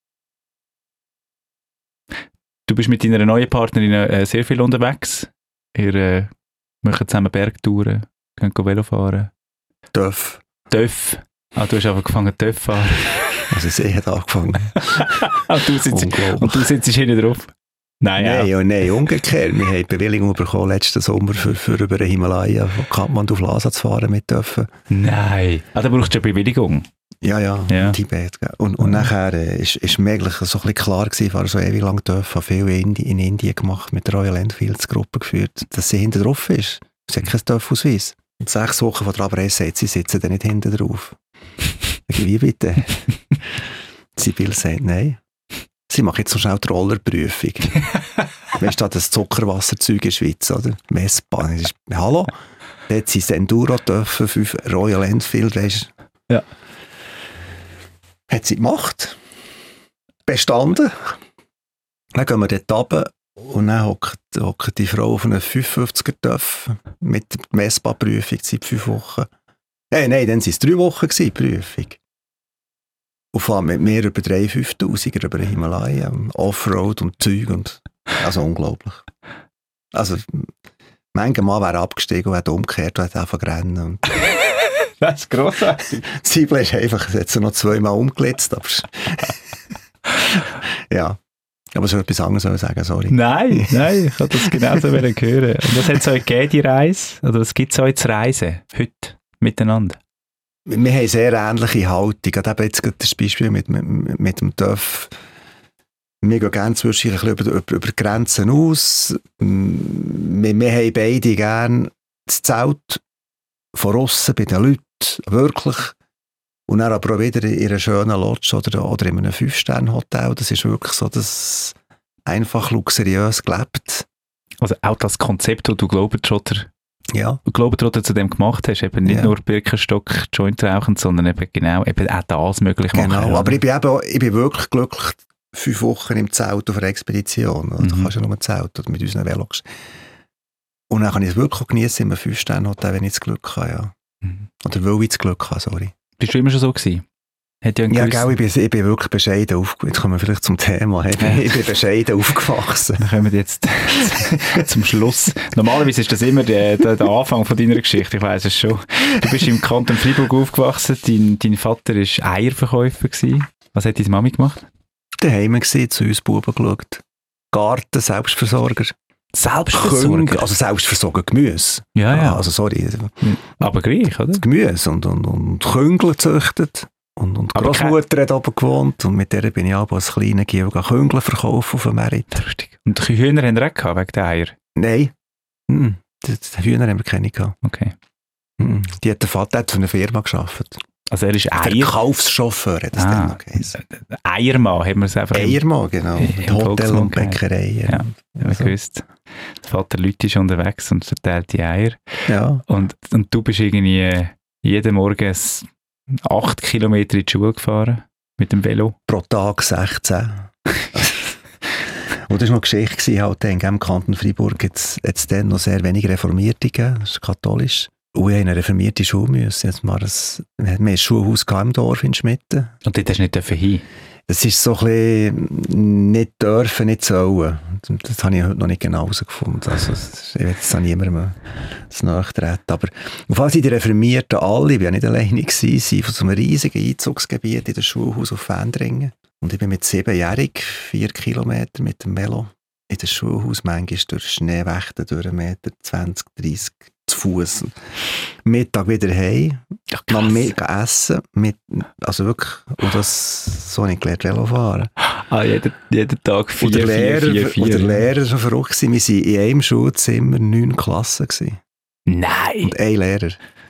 Speaker 2: Du bist mit deiner neuen Partnerin äh, sehr viel unterwegs. Ihr äh, macht zusammen Bergtouren, könnt Velo fahren.
Speaker 1: Töff. Töff.
Speaker 2: Ah, du hast einfach angefangen, Töff zu fahren.
Speaker 1: Also sie hat angefangen.
Speaker 2: und, du sitzt, und du sitzt hinten drauf? Nein,
Speaker 1: nein,
Speaker 2: ja.
Speaker 1: ja, nein, umgekehrt. Wir haben Bewilligung bekommen letzten Sommer für, für über den Himalaya von Kathmandu auf Lhasa zu fahren mit dürfen.
Speaker 2: Nein. Ah, da brauchst du eine Bewilligung?
Speaker 1: Ja, ja, ja. Tibet. Und, und ja. nachher äh, ist, ist möglich, so ein bisschen klar gewesen, ich war so ewig lang dürfen, viel in, Indi- in Indien gemacht, mit der Royal Enfields Gruppe geführt, dass sie hinten drauf ist. Sie hat keinen Dörfausweis. Und sechs Wochen von der Abreise sagt sie, sitzen da nicht hinten drauf. Wie bitte? Sibylle sagt nein. Sie macht jetzt so schnell die Rollerprüfung. Weißt du, das Zuckerwasserzeug in der Schweiz, oder? Vespa. Hallo? Da hat sie das Enduro dürfen, fünf Royal Enfield, weißt du?
Speaker 2: Ja.
Speaker 1: Hat sie gemacht. Bestanden. Dann gehen wir dort runter und dann hockt, hockt die Frau auf einem fünfundfünfziger Töff mit der Vespa-Prüfung seit fünf Wochen. Hey, nein, dann waren es drei Wochen gewesen, Prüfung. und fahre mit mir über drei fünftausender über den Himalaya, Offroad und Zeug. Und, also unglaublich. Also, mancher Mann wäre abgestiegen und hat umgekehrt und hat einfach rennen. Und
Speaker 2: das ist grossartig.
Speaker 1: Siebel ist einfach, jetzt noch zweimal umgelitzt, aber ja. Aber so etwas anderes soll ich sagen, sorry.
Speaker 2: Nein, nein, ich wollte das genauso hören. Und was hat es euch gegeben, die Reise? Oder was gibt es euch zu reisen, heute, miteinander?
Speaker 1: Wir haben eine sehr ähnliche Haltung. Ich habe jetzt gerade das Beispiel mit, mit, mit dem Töff. Wir gehen gerne zwischendurch ein bisschen über, über, über Grenzen aus. Wir, wir haben beide gerne das Zelt von aussen bei den Leuten, wirklich. Und dann aber auch wieder in einer schönen Lodge oder, oder in einem Fünf-Sterne-Hotel. Das ist wirklich so, dass einfach luxuriös gelebt.
Speaker 2: Also auch das Konzept, das du Globetrotter,
Speaker 1: ja.
Speaker 2: Globetrotter zu dem gemacht hast, eben nicht ja. nur Birkenstock, Joint rauchen, sondern eben genau eben auch das möglich machen.
Speaker 1: Genau, oder? Aber ich bin, eben, ich bin wirklich glücklich, fünf Wochen im Zelt auf einer Expedition. Mhm. Da kannst du ja nur im Zelt oder mit unseren Velos. Und dann kann ich es wirklich genießen in einem Fünf-Sterne-Hotel, wenn ich das Glück habe. Ja. Mhm. Oder weil ich das Glück habe, sorry.
Speaker 2: Bist du immer schon so gewesen? Hat ja,
Speaker 1: ja gell, ich, bin, ich bin wirklich bescheiden aufgewachsen. Jetzt kommen wir vielleicht zum Thema. Ich bin, ich bin bescheiden aufgewachsen.
Speaker 2: Dann kommen wir jetzt zum Schluss. Normalerweise ist das immer der, der, der Anfang von deiner Geschichte, ich weiss es schon. Du bist im Kanton Freiburg aufgewachsen, dein, dein Vater war Eierverkäufer gewesen. Was hat deine Mami gemacht?
Speaker 1: Daheim gewesen, zu uns Buben geschaut. Garten, Selbstversorger.
Speaker 2: Selbstversorger?
Speaker 1: Also Selbstversorger Gemüse.
Speaker 2: Ja, ja.
Speaker 1: Also sorry.
Speaker 2: Aber gleich, oder?
Speaker 1: Gemüse und, und, und Küngel gezüchtet. Und, und Großmutter hat oben gewohnt und mit der bin ich aber als kleiner Gio Küngel verkaufen auf dem Merit.
Speaker 2: Lustig. Und die Hühner haben wir auch gehabt, wegen der Eier?
Speaker 1: Nein. Hm. Die, die Hühner haben wir keine gehabt.
Speaker 2: Okay.
Speaker 1: Hm. Die hat der Vater hat für eine Firma gearbeitet.
Speaker 2: Also er ist Eier...
Speaker 1: Verkaufschauffeur hat das ah, dann noch geheißen.
Speaker 2: Eiermann haben wir es einfach...
Speaker 1: Eiermann, genau.
Speaker 2: Im
Speaker 1: Hotel und Bäckerei.
Speaker 2: Ja, ja also. Gewusst. Der Vater Leute ist unterwegs und verteilt die Eier.
Speaker 1: Ja. Und,
Speaker 2: und du bist irgendwie jeden Morgen acht Kilometer in die Schule gefahren mit dem Velo.
Speaker 1: Pro Tag sechzehn. Und das war noch eine Geschichte, halt, in dem Kanton Freiburg hat es dann noch sehr wenig Reformierte gegeben, das ist katholisch. Und ich in eine reformierte Schule müssen. Jetzt mal das, wir hatten ein Schulhaus im Dorf in Schmitten.
Speaker 2: Und dort hast du nicht hin?
Speaker 1: Das ist so ein bisschen nicht dürfen, nicht sollen. Das habe ich heute noch nicht genau herausgefunden. Also, ich will jetzt auch niemandem das nachtreten. Aber auf alle die Reformierten alle, ich war ja nicht alleine gewesen, von so einem riesigen Einzugsgebiet in das Schulhaus auf Fendringen. Und ich bin mit siebenjährig, vier Kilometer mit dem Velo in das Schulhaus, manchmal durch Schneewächten, durch einen Meter zwanzig, dreissig zu Fuß. Mittag wieder heim, dann mit essen, mit, also wirklich, und das, so habe ich gelernt, Velo fahren.
Speaker 2: Ah, jeden, jeden Tag vier,
Speaker 1: und der Lehrer,
Speaker 2: vier, vier, vier.
Speaker 1: Und der Lehrer war schon verrückt gewesen. Wir waren in einem Schulzimmer neun Klassen gewesen.
Speaker 2: Nein!
Speaker 1: Und ein Lehrer.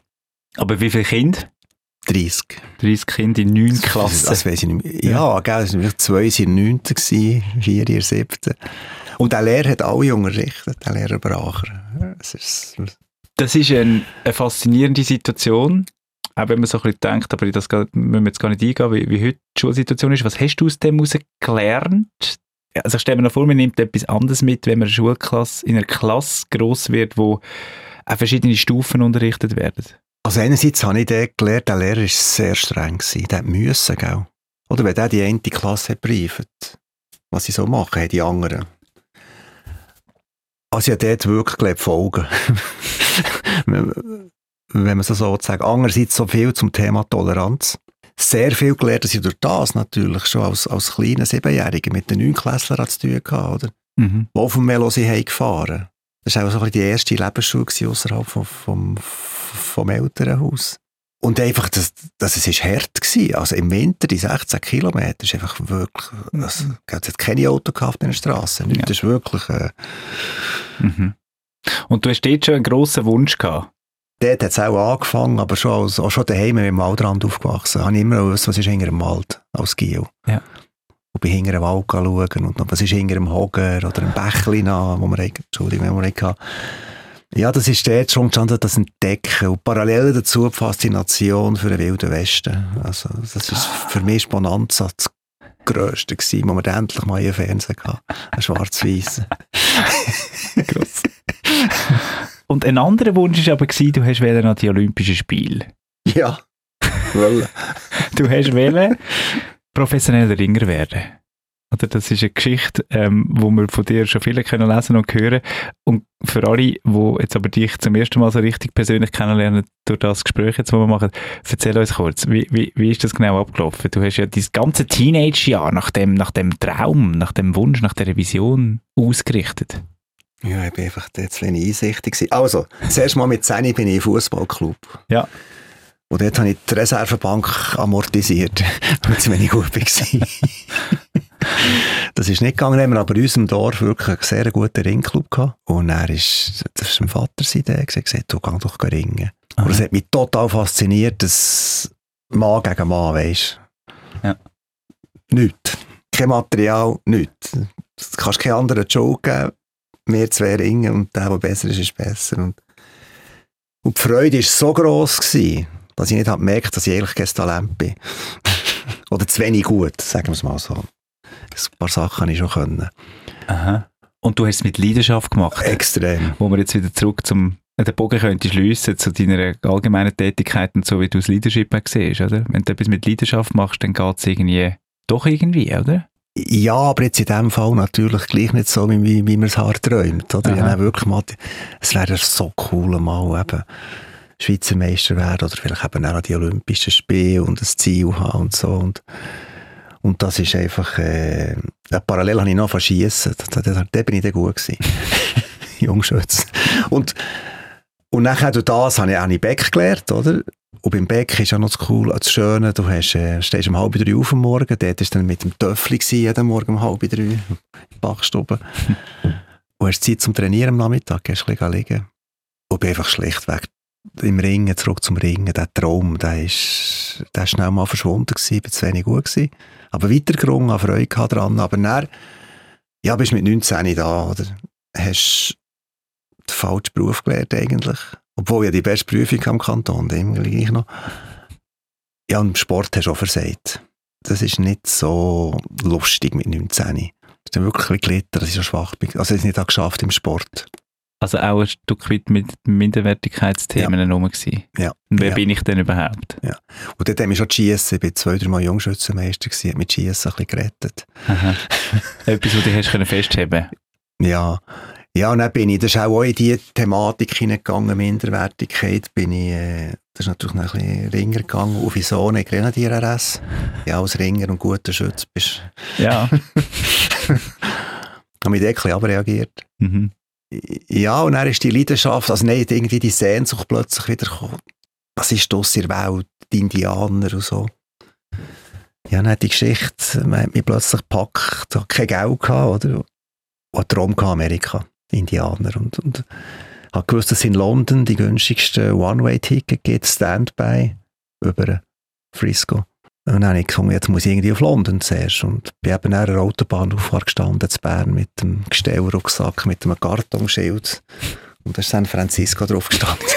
Speaker 2: Aber wie viele Kinder?
Speaker 1: dreissig.
Speaker 2: dreissig Kinder in neun Klassen?
Speaker 1: Das weiss ich nicht mehr. Ja, gell, es waren zwei in der neunten, vier in der siebten. Und der Lehrer hat alle unterrichtet, der Lehrer Bracher. Es ist,
Speaker 2: das ist eine, eine faszinierende Situation, auch wenn man so ein bisschen denkt, aber das müssen wir jetzt gar nicht eingehen, wie, wie heute die Schulsituation ist. Was hast du aus dem heraus gelernt? Also ich stelle mir noch vor, man nimmt etwas anderes mit, wenn man eine Schulklasse, in einer Klasse gross wird, wo auch verschiedene Stufen unterrichtet werden. Also
Speaker 1: einerseits habe ich den gelernt, der Lehrer war sehr streng. Der musste, gell? Oder wenn der die eine Klasse hat briefet, was sie so machen, haben die anderen. Also ich habe dort wirklich gelernt, folgen. Wenn man so sagen. Andererseits so viel zum Thema Toleranz. Sehr viel gelernt, dass ich durch das natürlich schon als, als kleiner Siebenjähriger mit den Neunklässlern zu tun hatte, oder? Mhm. Die auf dem Velo sie haben gefahren. Das war auch so die erste Lebensschule außerhalb vom, vom, vom Elternhaus. Und einfach, das, das, es war hart gewesen. Also im Winter, die sechzehn Kilometer, ist einfach wirklich, also, es hat keine Auto gehabt in der Straße. Ja. Das ist wirklich, äh,
Speaker 2: mhm. Und du hast dort schon einen grossen Wunsch gehabt?
Speaker 1: Dort hat es auch angefangen, aber schon, als, auch schon daheim mit dem Waldrand aufgewachsen. Ich habe immer gewusst, was ist hinter dem Wald als Gio. Ja. Und bin hinter dem Wald schauen und was ist hinter dem Hoger oder einem Bächlein an, wo wir, Entschuldigung, wo wir hatten. Ja, das ist dort schon gestanden, das Entdecken. Und parallel dazu die Faszination für den Wilden Westen. Also, das ist für mich Bonanza das Grösste gewesen, wo wir endlich mal einen Fernseher hatten. Ein schwarz-weiss.
Speaker 2: Gross. Und ein anderer Wunsch war aber, du hast an die Olympischen Spiele.
Speaker 1: Ja, wollen.
Speaker 2: Du hast wollen professioneller Ringer werden? Oder das ist eine Geschichte, ähm, wo wir von dir schon viele können lesen und hören. Und für alle, die jetzt aber dich zum ersten Mal so richtig persönlich kennenlernen, durch das Gespräch jetzt, das wir machen, erzähl uns kurz, wie, wie, wie ist das genau abgelaufen? Du hast ja dein ganze Teenage-Jahr nach dem, nach dem Traum, nach dem Wunsch, nach der Vision ausgerichtet.
Speaker 1: Ja, ich war einfach jetzt ein bisschen einsichtig. Also, zuerst mal mit zehn bin ich im Fußballclub.
Speaker 2: Ja.
Speaker 1: Und dort habe ich die Reservebank amortisiert, weil sie wenig gut war. Das ist nicht gegangen, haben wir aber in unserem Dorf wirklich einen sehr guten Ringclub gehabt. Und er ist, das ist mein Vater seine Idee, gesagt, du geh doch ringen. Und das hat mich total fasziniert, das Mann gegen Mann, weisst du.
Speaker 2: Ja.
Speaker 1: Nichts. Kein Material, nichts. Du kannst keinen anderen Joke geben. Wir zwei ringen und der, der besser ist, ist besser. Und, und die Freude war so gross gewesen, dass ich nicht gemerkt habe, dass ich eigentlich kein Talent bin. Oder zu wenig gut, sagen wir es mal so. Ein paar Sachen konnte ich schon können.
Speaker 2: Aha. Und du hast es mit Leidenschaft gemacht?
Speaker 1: Extrem.
Speaker 2: Wo wir jetzt wieder zurück zum den Bogen könntest schliessen zu deiner allgemeinen Tätigkeit und so, wie du das Leadership auch siehst, oder? Wenn du etwas mit Leidenschaft machst, dann geht es irgendwie, doch irgendwie, oder?
Speaker 1: Ja, aber jetzt in diesem Fall natürlich gleich nicht so, wie, wie man es hart träumt, oder? Ich habe wirklich mal, es wäre so cool, mal eben Schweizer Meister werden oder vielleicht eben auch die Olympischen Spiele und ein Ziel haben und so. Und, und das ist einfach, äh, parallel habe ich noch verschiessen. Da, da, da bin ich dann gut gewesen. Jungschütz. Und, und nachher durch das habe ich auch nicht Beck gelernt, oder? Und beim Beck ist ja noch das Coole, das Schöne, du hast, äh, stehst um halb drei auf am Morgen, dort war dann mit dem Töffli jeden Morgen um halb drei, in der Backstube. Und hast Zeit zum Trainieren am Nachmittag, gehst ein bisschen liegen. Und bin einfach schlichtweg im Ringen, zurück zum Ringen, der Traum, der ist, der ist schnell mal verschwunden gewesen, bin zu wenig gut gewesen. Aber weitergerungen, habe Freude gehabt dran. Aber dann, ja, bist mit neunzehn da, oder? Hast den falschen Beruf gelernt eigentlich. Obwohl ja die beste Prüfung am Kanton, dem gleich noch. Ja, und im Sport hast du auch versagt. Das ist nicht so lustig mit neunzehn. Das ist dann wirklich ein bisschen gelitten, dass ich so schwach bin. Also ich habe es nicht geschafft im Sport.
Speaker 2: Also auch ein Stück weit mit Minderwertigkeitsthemen ja. rum gewesen.
Speaker 1: Ja.
Speaker 2: Und wer
Speaker 1: ja.
Speaker 2: bin ich denn überhaupt?
Speaker 1: Ja. Und dort haben wir schon Schiessen. Ich war zwei, drei Mal Jungschützenmeister gewesen, hat mit Schiessen ein bisschen gerettet.
Speaker 2: Aha. Etwas, was du hast können festheben.
Speaker 1: Ja. Ja, und dann bin ich, das ist auch in diese Thematik hineingegangen, Minderwertigkeit, bin ich, äh, das ist natürlich noch ein bisschen Ringer gegangen, auf so eine Grenadier-R S. Ja, als Ringer und guter Schütz bist.
Speaker 2: Ja.
Speaker 1: Habe mich da ein bisschen abreagiert.
Speaker 2: Mhm.
Speaker 1: Ja, und dann ist die Leidenschaft, also nicht irgendwie die Sehnsucht plötzlich wieder gekommen. Was ist das in der Welt, die Indianer und so. Ja, dann hat die Geschichte, man hat mich plötzlich gepackt, hat kein Geld gehabt, oder? Und Traum gehabt, Amerika. Indianer und, und habe gewusst, dass es in London die günstigsten One-Way-Ticket gibt, Standby, über Frisco. Und dann habe ich gefunden, jetzt muss ich irgendwie auf London zuerst und bin eben an einer Autobahnauffahrt gestanden in Bern mit dem Gestellrucksack, mit einem Kartonschild und da ist San Francisco drauf gestanden.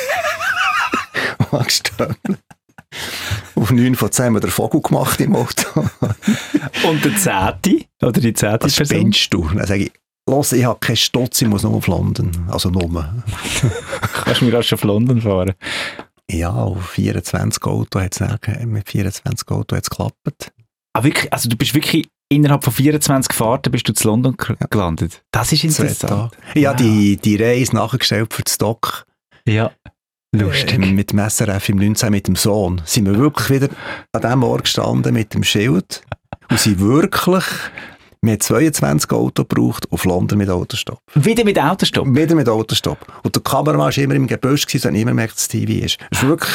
Speaker 1: Und habe gestanden. Auf neun von zehn haben wir den Vogel gemacht im Auto.
Speaker 2: Und der Zehnte? Oder die zehnte
Speaker 1: Was
Speaker 2: Person?
Speaker 1: spinnst du? Dann sage ich, los, ich habe keinen Stutz, ich muss nur auf London. Also nur.
Speaker 2: Kannst du mir auch schon auf London fahren?
Speaker 1: Ja, auf vierundzwanzig Auto hat es mit vierundzwanzig Auto hat's geklappt.
Speaker 2: Ah, wirklich? Also du bist wirklich innerhalb von vierundzwanzig Fahrten bist du zu London g-
Speaker 1: ja.
Speaker 2: gelandet? Das ist interessant.
Speaker 1: Ich habe
Speaker 2: wow.
Speaker 1: die, die Reise nachgestellt für den Doc.
Speaker 2: Ja, lustig.
Speaker 1: Äh, mit dem S R F im neunzehn mit dem Sohn. Sind wir wirklich wieder an diesem Ort gestanden mit dem Schild und sind wirklich... Wir haben zweiundzwanzig Autos gebraucht auf London mit Autostopp.
Speaker 2: Wieder mit Autostopp?
Speaker 1: Wieder mit Autostopp. Und der Kameramann war immer im Gebüsch, so hat niemand gemerkt, dass es T V ist. Es ist wirklich...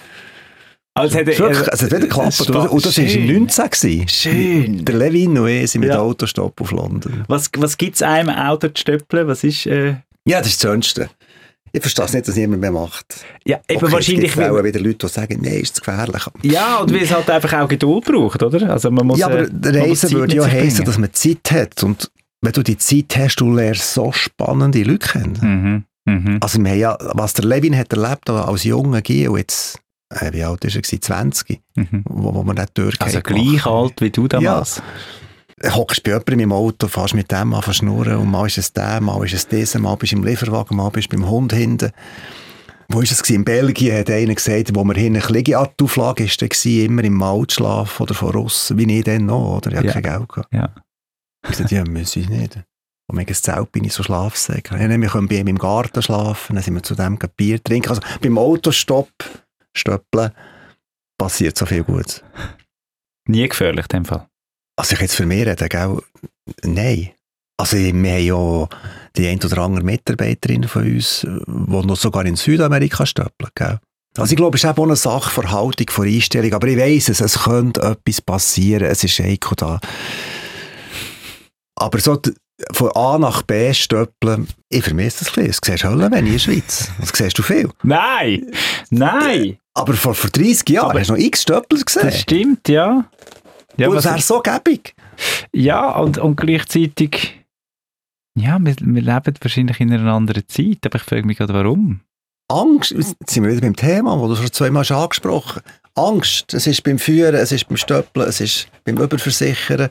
Speaker 2: Also es hat,
Speaker 1: wirklich, es hat wieder geklappt. Und das war im neunzehn.
Speaker 2: Schön.
Speaker 1: Der Levin und ich sind mit
Speaker 2: ja.
Speaker 1: Autostopp auf London.
Speaker 2: Was, was gibt es einem Auto zu stöppeln? Was ist... Äh...
Speaker 1: Ja, das ist das Schönste. Ich verstehe es nicht, dass niemand mehr macht.
Speaker 2: Ja, eben
Speaker 1: okay,
Speaker 2: wahrscheinlich...
Speaker 1: Es gibt auch wieder Leute, die sagen, nein, ist zu gefährlich.
Speaker 2: Ja, und weil es halt einfach auch Geduld braucht, oder? Also man muss,
Speaker 1: ja, aber
Speaker 2: äh,
Speaker 1: Reisen würde ja heissen, dass man Zeit hat. Und wenn du die Zeit hast, du lernst so spannende Leute kennen.
Speaker 2: Mhm. Mhm.
Speaker 1: Also wir haben ja, was der Levin hat erlebt als junger Gio, jetzt, äh, wie alt war er? zwanzig,
Speaker 2: mhm.
Speaker 1: wo, wo man nicht durchgeht.
Speaker 2: Also gleich alt wie du damals.
Speaker 1: Ja. Hockst bei jemandem im Auto, fährst mit dem an schnurren und mal ist es der, mal ist es dieser, mal bist du im Lieferwagen, mal bist du beim Hund hinten. Wo war es? In Belgien hat einer gesagt, wo wir hin ein die Auflage war, war immer im Wald schlafen oder von Russen, wie ich dann noch, oder? Ich hatte
Speaker 2: Ja.
Speaker 1: kein Geld gehabt.
Speaker 2: Ja.
Speaker 1: Ich sagte, ja, müssen ich nicht. Und wegen des Zelt bin ich so Schlafsäcke. Ja, wir können bei ihm im Garten schlafen, dann sind wir zu dem Bier trinken. Also beim Autostopp, Stöppeln, passiert so viel Gutes.
Speaker 2: Nie gefährlich in dem Fall.
Speaker 1: Also ich jetzt für mich reden, gell? Nein. Also wir haben ja die ein oder andere Mitarbeiterin von uns, die noch sogar in Südamerika stöppeln, gell? Also ich glaube, es ist eben auch eine Sache von Haltung, von Einstellung, aber ich weiss es, es könnte etwas passieren, es ist Eiko da. Aber so von A nach B stöppeln, ich vermisse das ein bisschen. Das siehst du Hölle, wenn ich in der Schweiz. Das siehst du viel.
Speaker 2: Nein! Nein!
Speaker 1: Aber vor, vor dreißig Jahren
Speaker 2: Aber
Speaker 1: hast du noch x Stöppel gesehen.
Speaker 2: Das stimmt, ja. Ja,
Speaker 1: und es
Speaker 2: was-
Speaker 1: wäre so gäbig.
Speaker 2: Ja, und, und gleichzeitig, ja, wir, wir leben wahrscheinlich in einer anderen Zeit, aber ich frage mich gerade, warum.
Speaker 1: Angst, jetzt sind wir wieder beim Thema, das du schon zweimal schon angesprochen hast. Angst, es ist beim Führen, es ist beim Stöppeln, es ist beim Überversichern.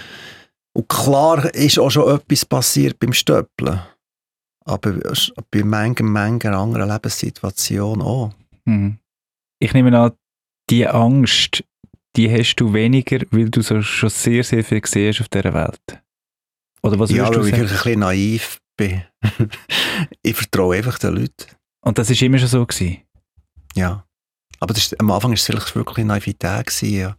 Speaker 1: Und klar ist auch schon etwas passiert beim Stöppeln. Aber bei manchen, manchen anderen Lebenssituationen auch.
Speaker 2: Mhm. Ich nehme an, die Angst, die hast du weniger, weil du so schon sehr, sehr viel gesehen hast auf dieser Welt. Oder was
Speaker 1: Ja,
Speaker 2: würdest du
Speaker 1: weil ich
Speaker 2: sagen?
Speaker 1: vielleicht ein bisschen naiv bin. Ich vertraue einfach den Leuten.
Speaker 2: Und das war immer schon so gewesen?
Speaker 1: Ja. Aber das ist, am Anfang war es vielleicht wirklich Naivität gewesen, ja.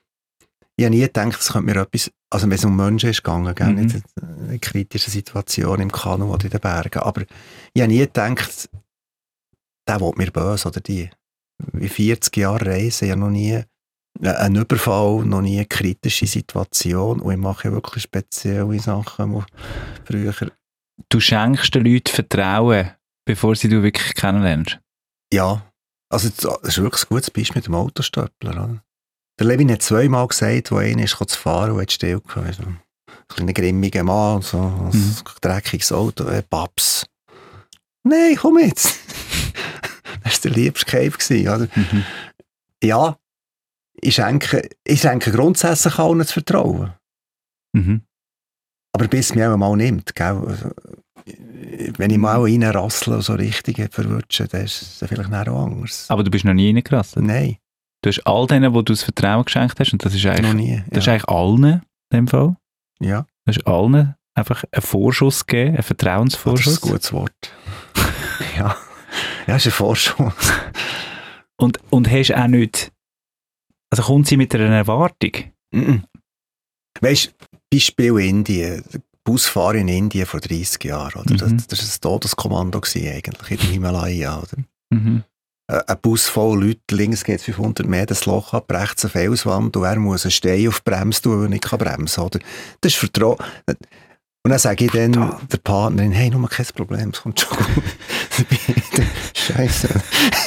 Speaker 1: Ich habe nie gedacht, es könnte mir etwas, also wenn es um Menschen ist gegangen, gell,
Speaker 2: Mhm.
Speaker 1: nicht eine kritische Situation im Kanu oder in den Bergen, aber ich habe nie gedacht, der will mir böse oder die. In vierzig Jahren Reisen, ich habe noch nie einen Überfall, noch nie eine kritische Situation und ich mache ja wirklich spezielle Sachen, wo früher,
Speaker 2: Du schenkst den Leuten Vertrauen, bevor sie du wirklich kennenlernst.
Speaker 1: ja, also das ist wirklich ein gutes Beispiel mit dem Autostöppler, oder? Der Levin hat zweimal gesagt, wo einer ist zu fahren und hat still gehabt. Weißt du? Ein kleiner grimmiger Mann, so ein
Speaker 2: Mhm.
Speaker 1: dreckiges Auto, äh, Paps. Nein, komm jetzt. Das war der liebste Cave gewesen, oder?
Speaker 2: Mhm.
Speaker 1: Ja, ich schenke, ich schenke grundsätzlich allen zu vertrauen.
Speaker 2: Mhm.
Speaker 1: Aber bis es mich auch mal nimmt, gell? Also, wenn ich mal reinrassle und so richtig verwutsche, dann ist es vielleicht nicht auch anders.
Speaker 2: Aber du bist noch nie reingerasselt.
Speaker 1: Nein,
Speaker 2: Du hast all denen, wo du das Vertrauen geschenkt hast, und das ist
Speaker 1: noch
Speaker 2: eigentlich,
Speaker 1: nie.
Speaker 2: das ist
Speaker 1: Ja.
Speaker 2: eigentlich allen in dem Fall.
Speaker 1: Ja.
Speaker 2: Du hast allen einfach einen Vorschuss gegeben, einen
Speaker 1: Das
Speaker 2: Vertrauensvorschuss.
Speaker 1: ist ein gutes Wort. Ja, ja, das ist ein Vorschuss.
Speaker 2: Und, und hast auch nicht, also kommt sie mit einer Erwartung?
Speaker 1: Mhm. Weißt du, Beispiel Indien, der Busfahrer in Indien vor dreißig Jahren, oder?
Speaker 2: Mhm.
Speaker 1: Das, das war ein Todeskommando gewesen, eigentlich in den Himalaya. Oder?
Speaker 2: Mhm.
Speaker 1: Ein ein Bus voll Leute, links geht es fünfhundert Meter das Loch ab, rechts eine Felswand und er muss einen Stein auf die Bremse tun, weil er nicht kann bremsen kann. Oder? Das ist Vertrauen. Und dann sage ich dann
Speaker 2: Da.
Speaker 1: der Partnerin, hey, nur kein Problem, es kommt schon gut. Scheiße.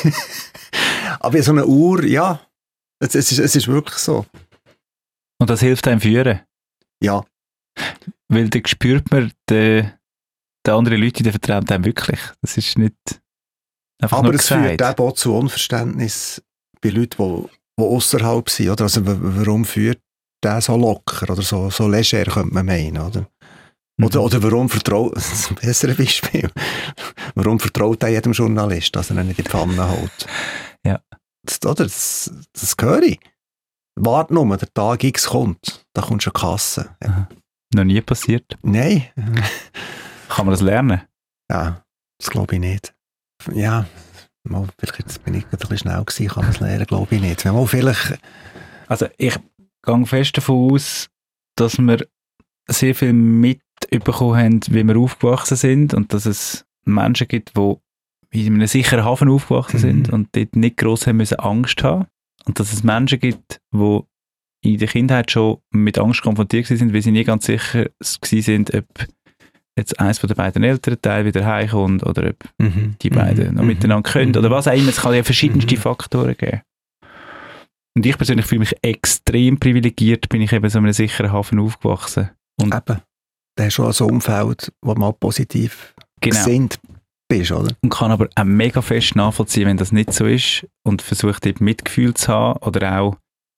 Speaker 1: Aber so eine Uhr, ja, es, es, ist, es ist wirklich so.
Speaker 2: Und das hilft einem führen.
Speaker 1: Ja,
Speaker 2: Weil dann spürt man, die, die anderen Leute, die vertrauen einem wirklich. Das ist nicht einfach
Speaker 1: aber
Speaker 2: nur
Speaker 1: es führt
Speaker 2: gesagt.
Speaker 1: eben auch zu Unverständnis bei Leuten, die, die außerhalb sind. Oder? Also, w- warum führt der so locker oder so, so leger, könnte man meinen. Oder, oder,
Speaker 2: Mhm.
Speaker 1: oder warum vertraut, das ist ein besseres Beispiel, warum vertraut er jedem Journalist, dass er ihn nicht in die Pfanne holt?
Speaker 2: Ja.
Speaker 1: Das, oder, das, das höre ich. Warte nur, der Tag X kommt, da kommt schon die Kasse. Ja.
Speaker 2: Noch nie passiert.
Speaker 1: Nein,
Speaker 2: Kann man das lernen?
Speaker 1: ja, das glaube ich nicht. Ja, mal, vielleicht jetzt bin ich gerade ein bisschen schnell gewesen, kann man es lernen, glaube ich nicht. Mal vielleicht,
Speaker 2: Also ich gehe fest davon aus, dass wir sehr viel mitbekommen haben, wie wir aufgewachsen sind und dass es Menschen gibt, die in einem sicheren Hafen aufgewachsen sind
Speaker 1: Mhm.
Speaker 2: und dort nicht gross haben müssen Angst haben. Und dass es Menschen gibt, die in der Kindheit schon mit Angst konfrontiert sind, weil sie nie ganz sicher sind, ob jetzt eines von den beiden Elternteile wieder heimkommt oder ob
Speaker 1: mhm.
Speaker 2: die beiden
Speaker 1: mhm.
Speaker 2: noch
Speaker 1: mhm.
Speaker 2: miteinander können
Speaker 1: Mhm.
Speaker 2: oder was auch immer. Es kann ja verschiedenste
Speaker 1: Mhm.
Speaker 2: Faktoren geben. Und ich persönlich fühle mich extrem privilegiert, bin ich eben so in einem sicheren Hafen aufgewachsen. Und
Speaker 1: Eben, der ist schon so ein Umfeld, wo mal positiv
Speaker 2: genau.
Speaker 1: gesinnt bist, oder?
Speaker 2: Und kann aber auch mega fest nachvollziehen, wenn das nicht so ist und versucht eben Mitgefühl zu haben oder auch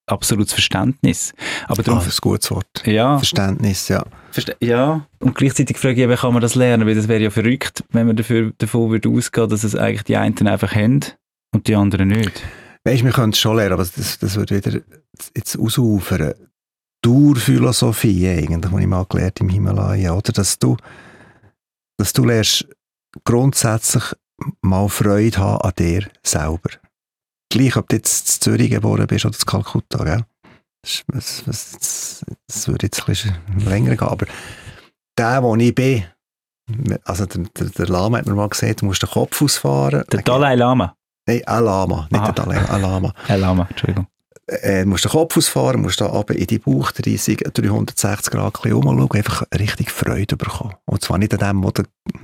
Speaker 2: absolutes Verständnis. Aber darum,
Speaker 1: ah, das ist ein gutes Wort.
Speaker 2: Ja.
Speaker 1: Verständnis, ja.
Speaker 2: Verste- ja. Und gleichzeitig frage ich, wie kann man das lernen? Weil das wäre ja verrückt, wenn man dafür, davon würde ausgehen, dass es eigentlich die einen einfach haben und die anderen nicht.
Speaker 1: Weißt du, wir können es schon lernen, aber das, das würde wieder jetzt ausufern. Die Urphilosophie eigentlich, die ich mal gelernt im Himalaya, oder? Dass du, dass du lernst, grundsätzlich mal Freude haben an dir selber. Gleich, ob du jetzt in Zürich geboren bist oder in Kalkutta, gell? Das, das, das, das würde jetzt ein bisschen länger gehen, aber der, wo ich bin, also der, der, der Lama hat mir mal gesagt, du musst den Kopf ausfahren.
Speaker 2: Der Dalai Lama?
Speaker 1: Nein, ein Lama, nicht
Speaker 2: Aha.
Speaker 1: der Dalai ein Lama.
Speaker 2: Ein Lama, Entschuldigung.
Speaker 1: Äh, du musst den Kopf ausfahren, musst da runter in die Bauchreisung, dreihundertsechzig Grad ein bisschen rumschauen, einfach richtig Freude bekommen. Und zwar nicht an dem, was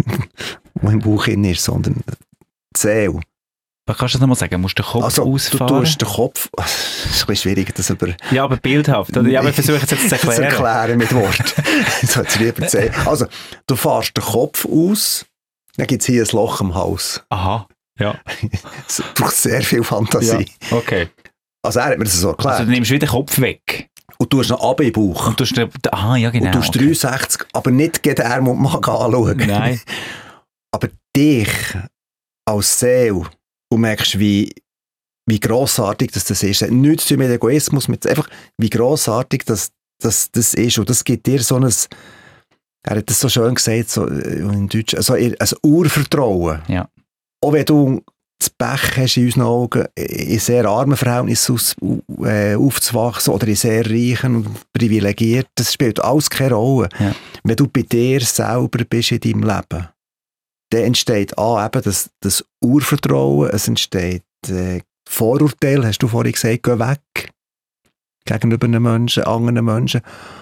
Speaker 1: im Bauch drin ist, sondern die Seele.
Speaker 2: Was kannst du das nochmal sagen? Musst du den Kopf
Speaker 1: Also,
Speaker 2: ausfahren?
Speaker 1: du tust den Kopf, das ist ein bisschen schwierig, das über...
Speaker 2: Ja, aber bildhaft. Ja, aber versuche es jetzt zu erklären.
Speaker 1: zu erklären mit Wort. Das sollte ich lieber sagen. Also, du fährst den Kopf aus, dann gibt es hier ein Loch im Hals.
Speaker 2: Aha, ja.
Speaker 1: Es braucht sehr viel Fantasie.
Speaker 2: Ja, okay.
Speaker 1: Also, er hat mir das so erklärt.
Speaker 2: Also, du nimmst wieder den Kopf weg.
Speaker 1: Und du hast noch runter in den Bauch.
Speaker 2: Und du hast den, aha, ja, genau.
Speaker 1: Und du hast
Speaker 2: okay.
Speaker 1: dreihundertsechzig, aber nicht jeden Arm und Magen anschauen.
Speaker 2: Nein.
Speaker 1: Aber dich als Seele, du merkst, wie, wie grossartig das, das ist. Nichts zu tun mit Egoismus, mit einfach, wie grossartig das, das, das ist. Und das gibt dir so ein, er hat das so schön gesagt, so in Deutsch, also ein Urvertrauen.
Speaker 2: Ja.
Speaker 1: Auch wenn du das Pech hast in unseren Augen, in sehr armen Verhältnissen aus, äh, aufzuwachsen oder in sehr reichen und privilegierten, das spielt alles keine Rolle.
Speaker 2: Ja.
Speaker 1: Wenn du bei dir selber bist in deinem Leben, dann entsteht A, eben das, das Urvertrauen, es entsteht äh, Vorurteil, hast du vorhin gesagt, geh weg gegenüber einem Menschen, anderen Menschen.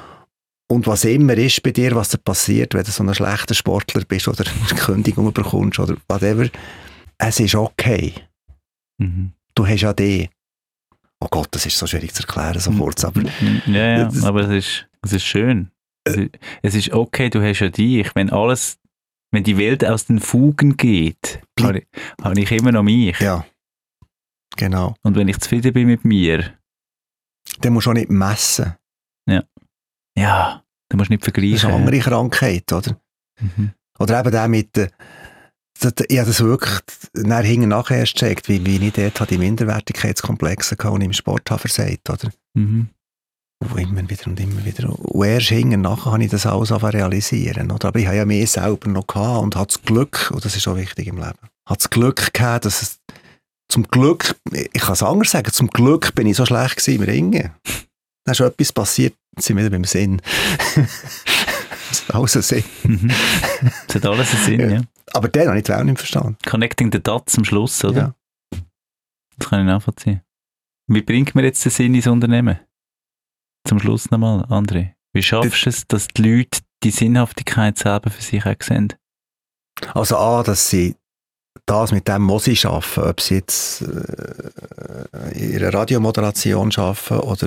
Speaker 1: Und was immer ist bei dir, was dir passiert, wenn du so ein schlechter Sportler bist oder eine Kündigung bekommst oder whatever, es ist okay.
Speaker 2: Mhm.
Speaker 1: Du hast ja die. Oh Gott, das ist so schwierig zu erklären, so kurz. Aber
Speaker 2: ja, ja, das, aber es ist, es ist schön. Es ist, es ist okay, du hast ja dich. Wenn alles, wenn die Welt aus den Fugen geht, habe ich, habe ich immer noch mich.
Speaker 1: Ja, genau.
Speaker 2: Und wenn ich zufrieden bin mit mir,
Speaker 1: dann musst du auch nicht messen.
Speaker 2: Ja. Ja, du musst nicht vergleichen.
Speaker 1: Das ist eine andere Krankheit, oder?
Speaker 2: Mhm.
Speaker 1: Oder eben der mit der, ich habe das wirklich nachher hinten nachher erst gecheckt, wie, wie ich dort die Minderwertigkeitskomplexe hatte und im Sport habe versagt, oder?
Speaker 2: Mhm.
Speaker 1: Und immer wieder und immer wieder. Und erst hinten nachher habe ich das alles realisieren, oder? Aber ich habe ja mich selber noch gehabt und hatte das Glück, und das ist auch wichtig im Leben, habe das Glück gehabt, dass es zum Glück, ich kann es anders sagen, zum Glück bin ich so schlecht gewesen im Ringen. Dann ist schon etwas passiert, jetzt sind wir wieder beim Sinn. Das hat alles einen Sinn.
Speaker 2: Mhm. Das hat alles einen Sinn, ja. ja.
Speaker 1: Aber den habe ich die Welt nicht verstanden.
Speaker 2: Connecting the dots am Schluss, oder?
Speaker 1: Ja.
Speaker 2: Das kann ich nachvollziehen. Wie bringt man jetzt den Sinn ins Unternehmen? Zum Schluss nochmal, André. Wie schaffst du es, dass die Leute die Sinnhaftigkeit selber für sich auch sehen?
Speaker 1: Also A, dass sie das mit dem muss ich arbeiten, ob sie jetzt äh, in einer Radiomoderation arbeiten oder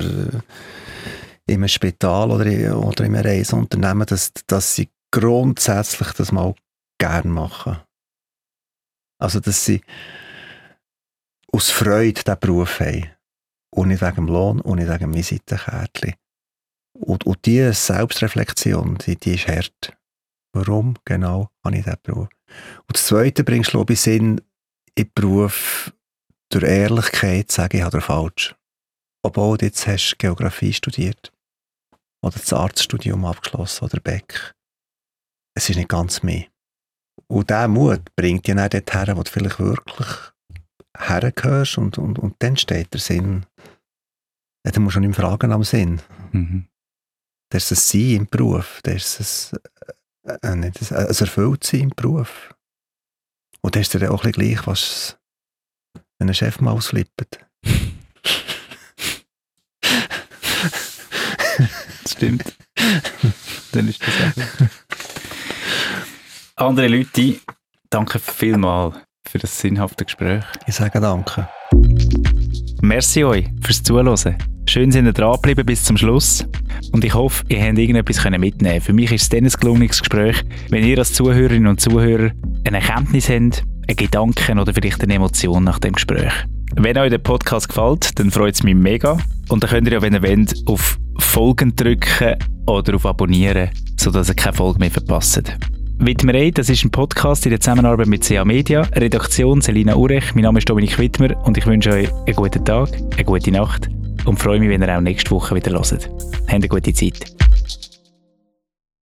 Speaker 1: in einem Spital oder in, oder in einem Reiseunternehmen, dass, dass sie grundsätzlich das mal gerne machen. Also, dass sie aus Freude diesen Beruf haben. Und nicht wegen dem Lohn und nicht wegen dem Visitenkärtchen. Und, und diese Selbstreflexion, die, die ist hart. Warum genau habe ich diesen Beruf? Und das Zweite bringst du, glaube ich, Sinn in den Beruf durch Ehrlichkeit zu sagen, ich habe falsch. Obwohl du jetzt hast Geografie studiert oder das Arztstudium abgeschlossen oder Beck. Es ist nicht ganz mehr. Und dieser Mut bringt dich dann dorthin, wo du vielleicht wirklich hergehörst und, und, und dann steht der Sinn. Ja, dann musst du nicht mehr fragen am Sinn.
Speaker 2: Mhm.
Speaker 1: Das ist ein Sein im Beruf, das ist ein, äh, nicht ein, ein Erfülltsein im Beruf. Und das ist dir auch ein bisschen gleich, was wenn ein Chef mal ausflippt.
Speaker 2: Das stimmt. Dann ist das auch. Andere Leute, danke vielmals für das sinnhafte Gespräch.
Speaker 1: Ich sage danke.
Speaker 2: Merci euch fürs Zuhören. Schön, sind ihr dran geblieben bis zum Schluss. Und ich hoffe, ihr habt irgendetwas mitnehmen können. Für mich ist es dann ein gelungenes Gespräch, wenn ihr als Zuhörerinnen und Zuhörer eine Erkenntnis habt, einen Gedanken oder vielleicht eine Emotion nach dem Gespräch. Wenn euch der Podcast gefällt, dann freut es mich mega. Und dann könnt ihr ja, wenn ihr wollt, auf Folgen drücken oder auf Abonnieren, sodass ihr keine Folge mehr verpasst. Widmerei, das ist ein Podcast in der Zusammenarbeit mit C A Media, Redaktion Selina Urech, mein Name ist Dominik Wittmer und ich wünsche euch einen guten Tag, eine gute Nacht und freue mich, wenn ihr auch nächste Woche wieder hört. Habt eine gute Zeit.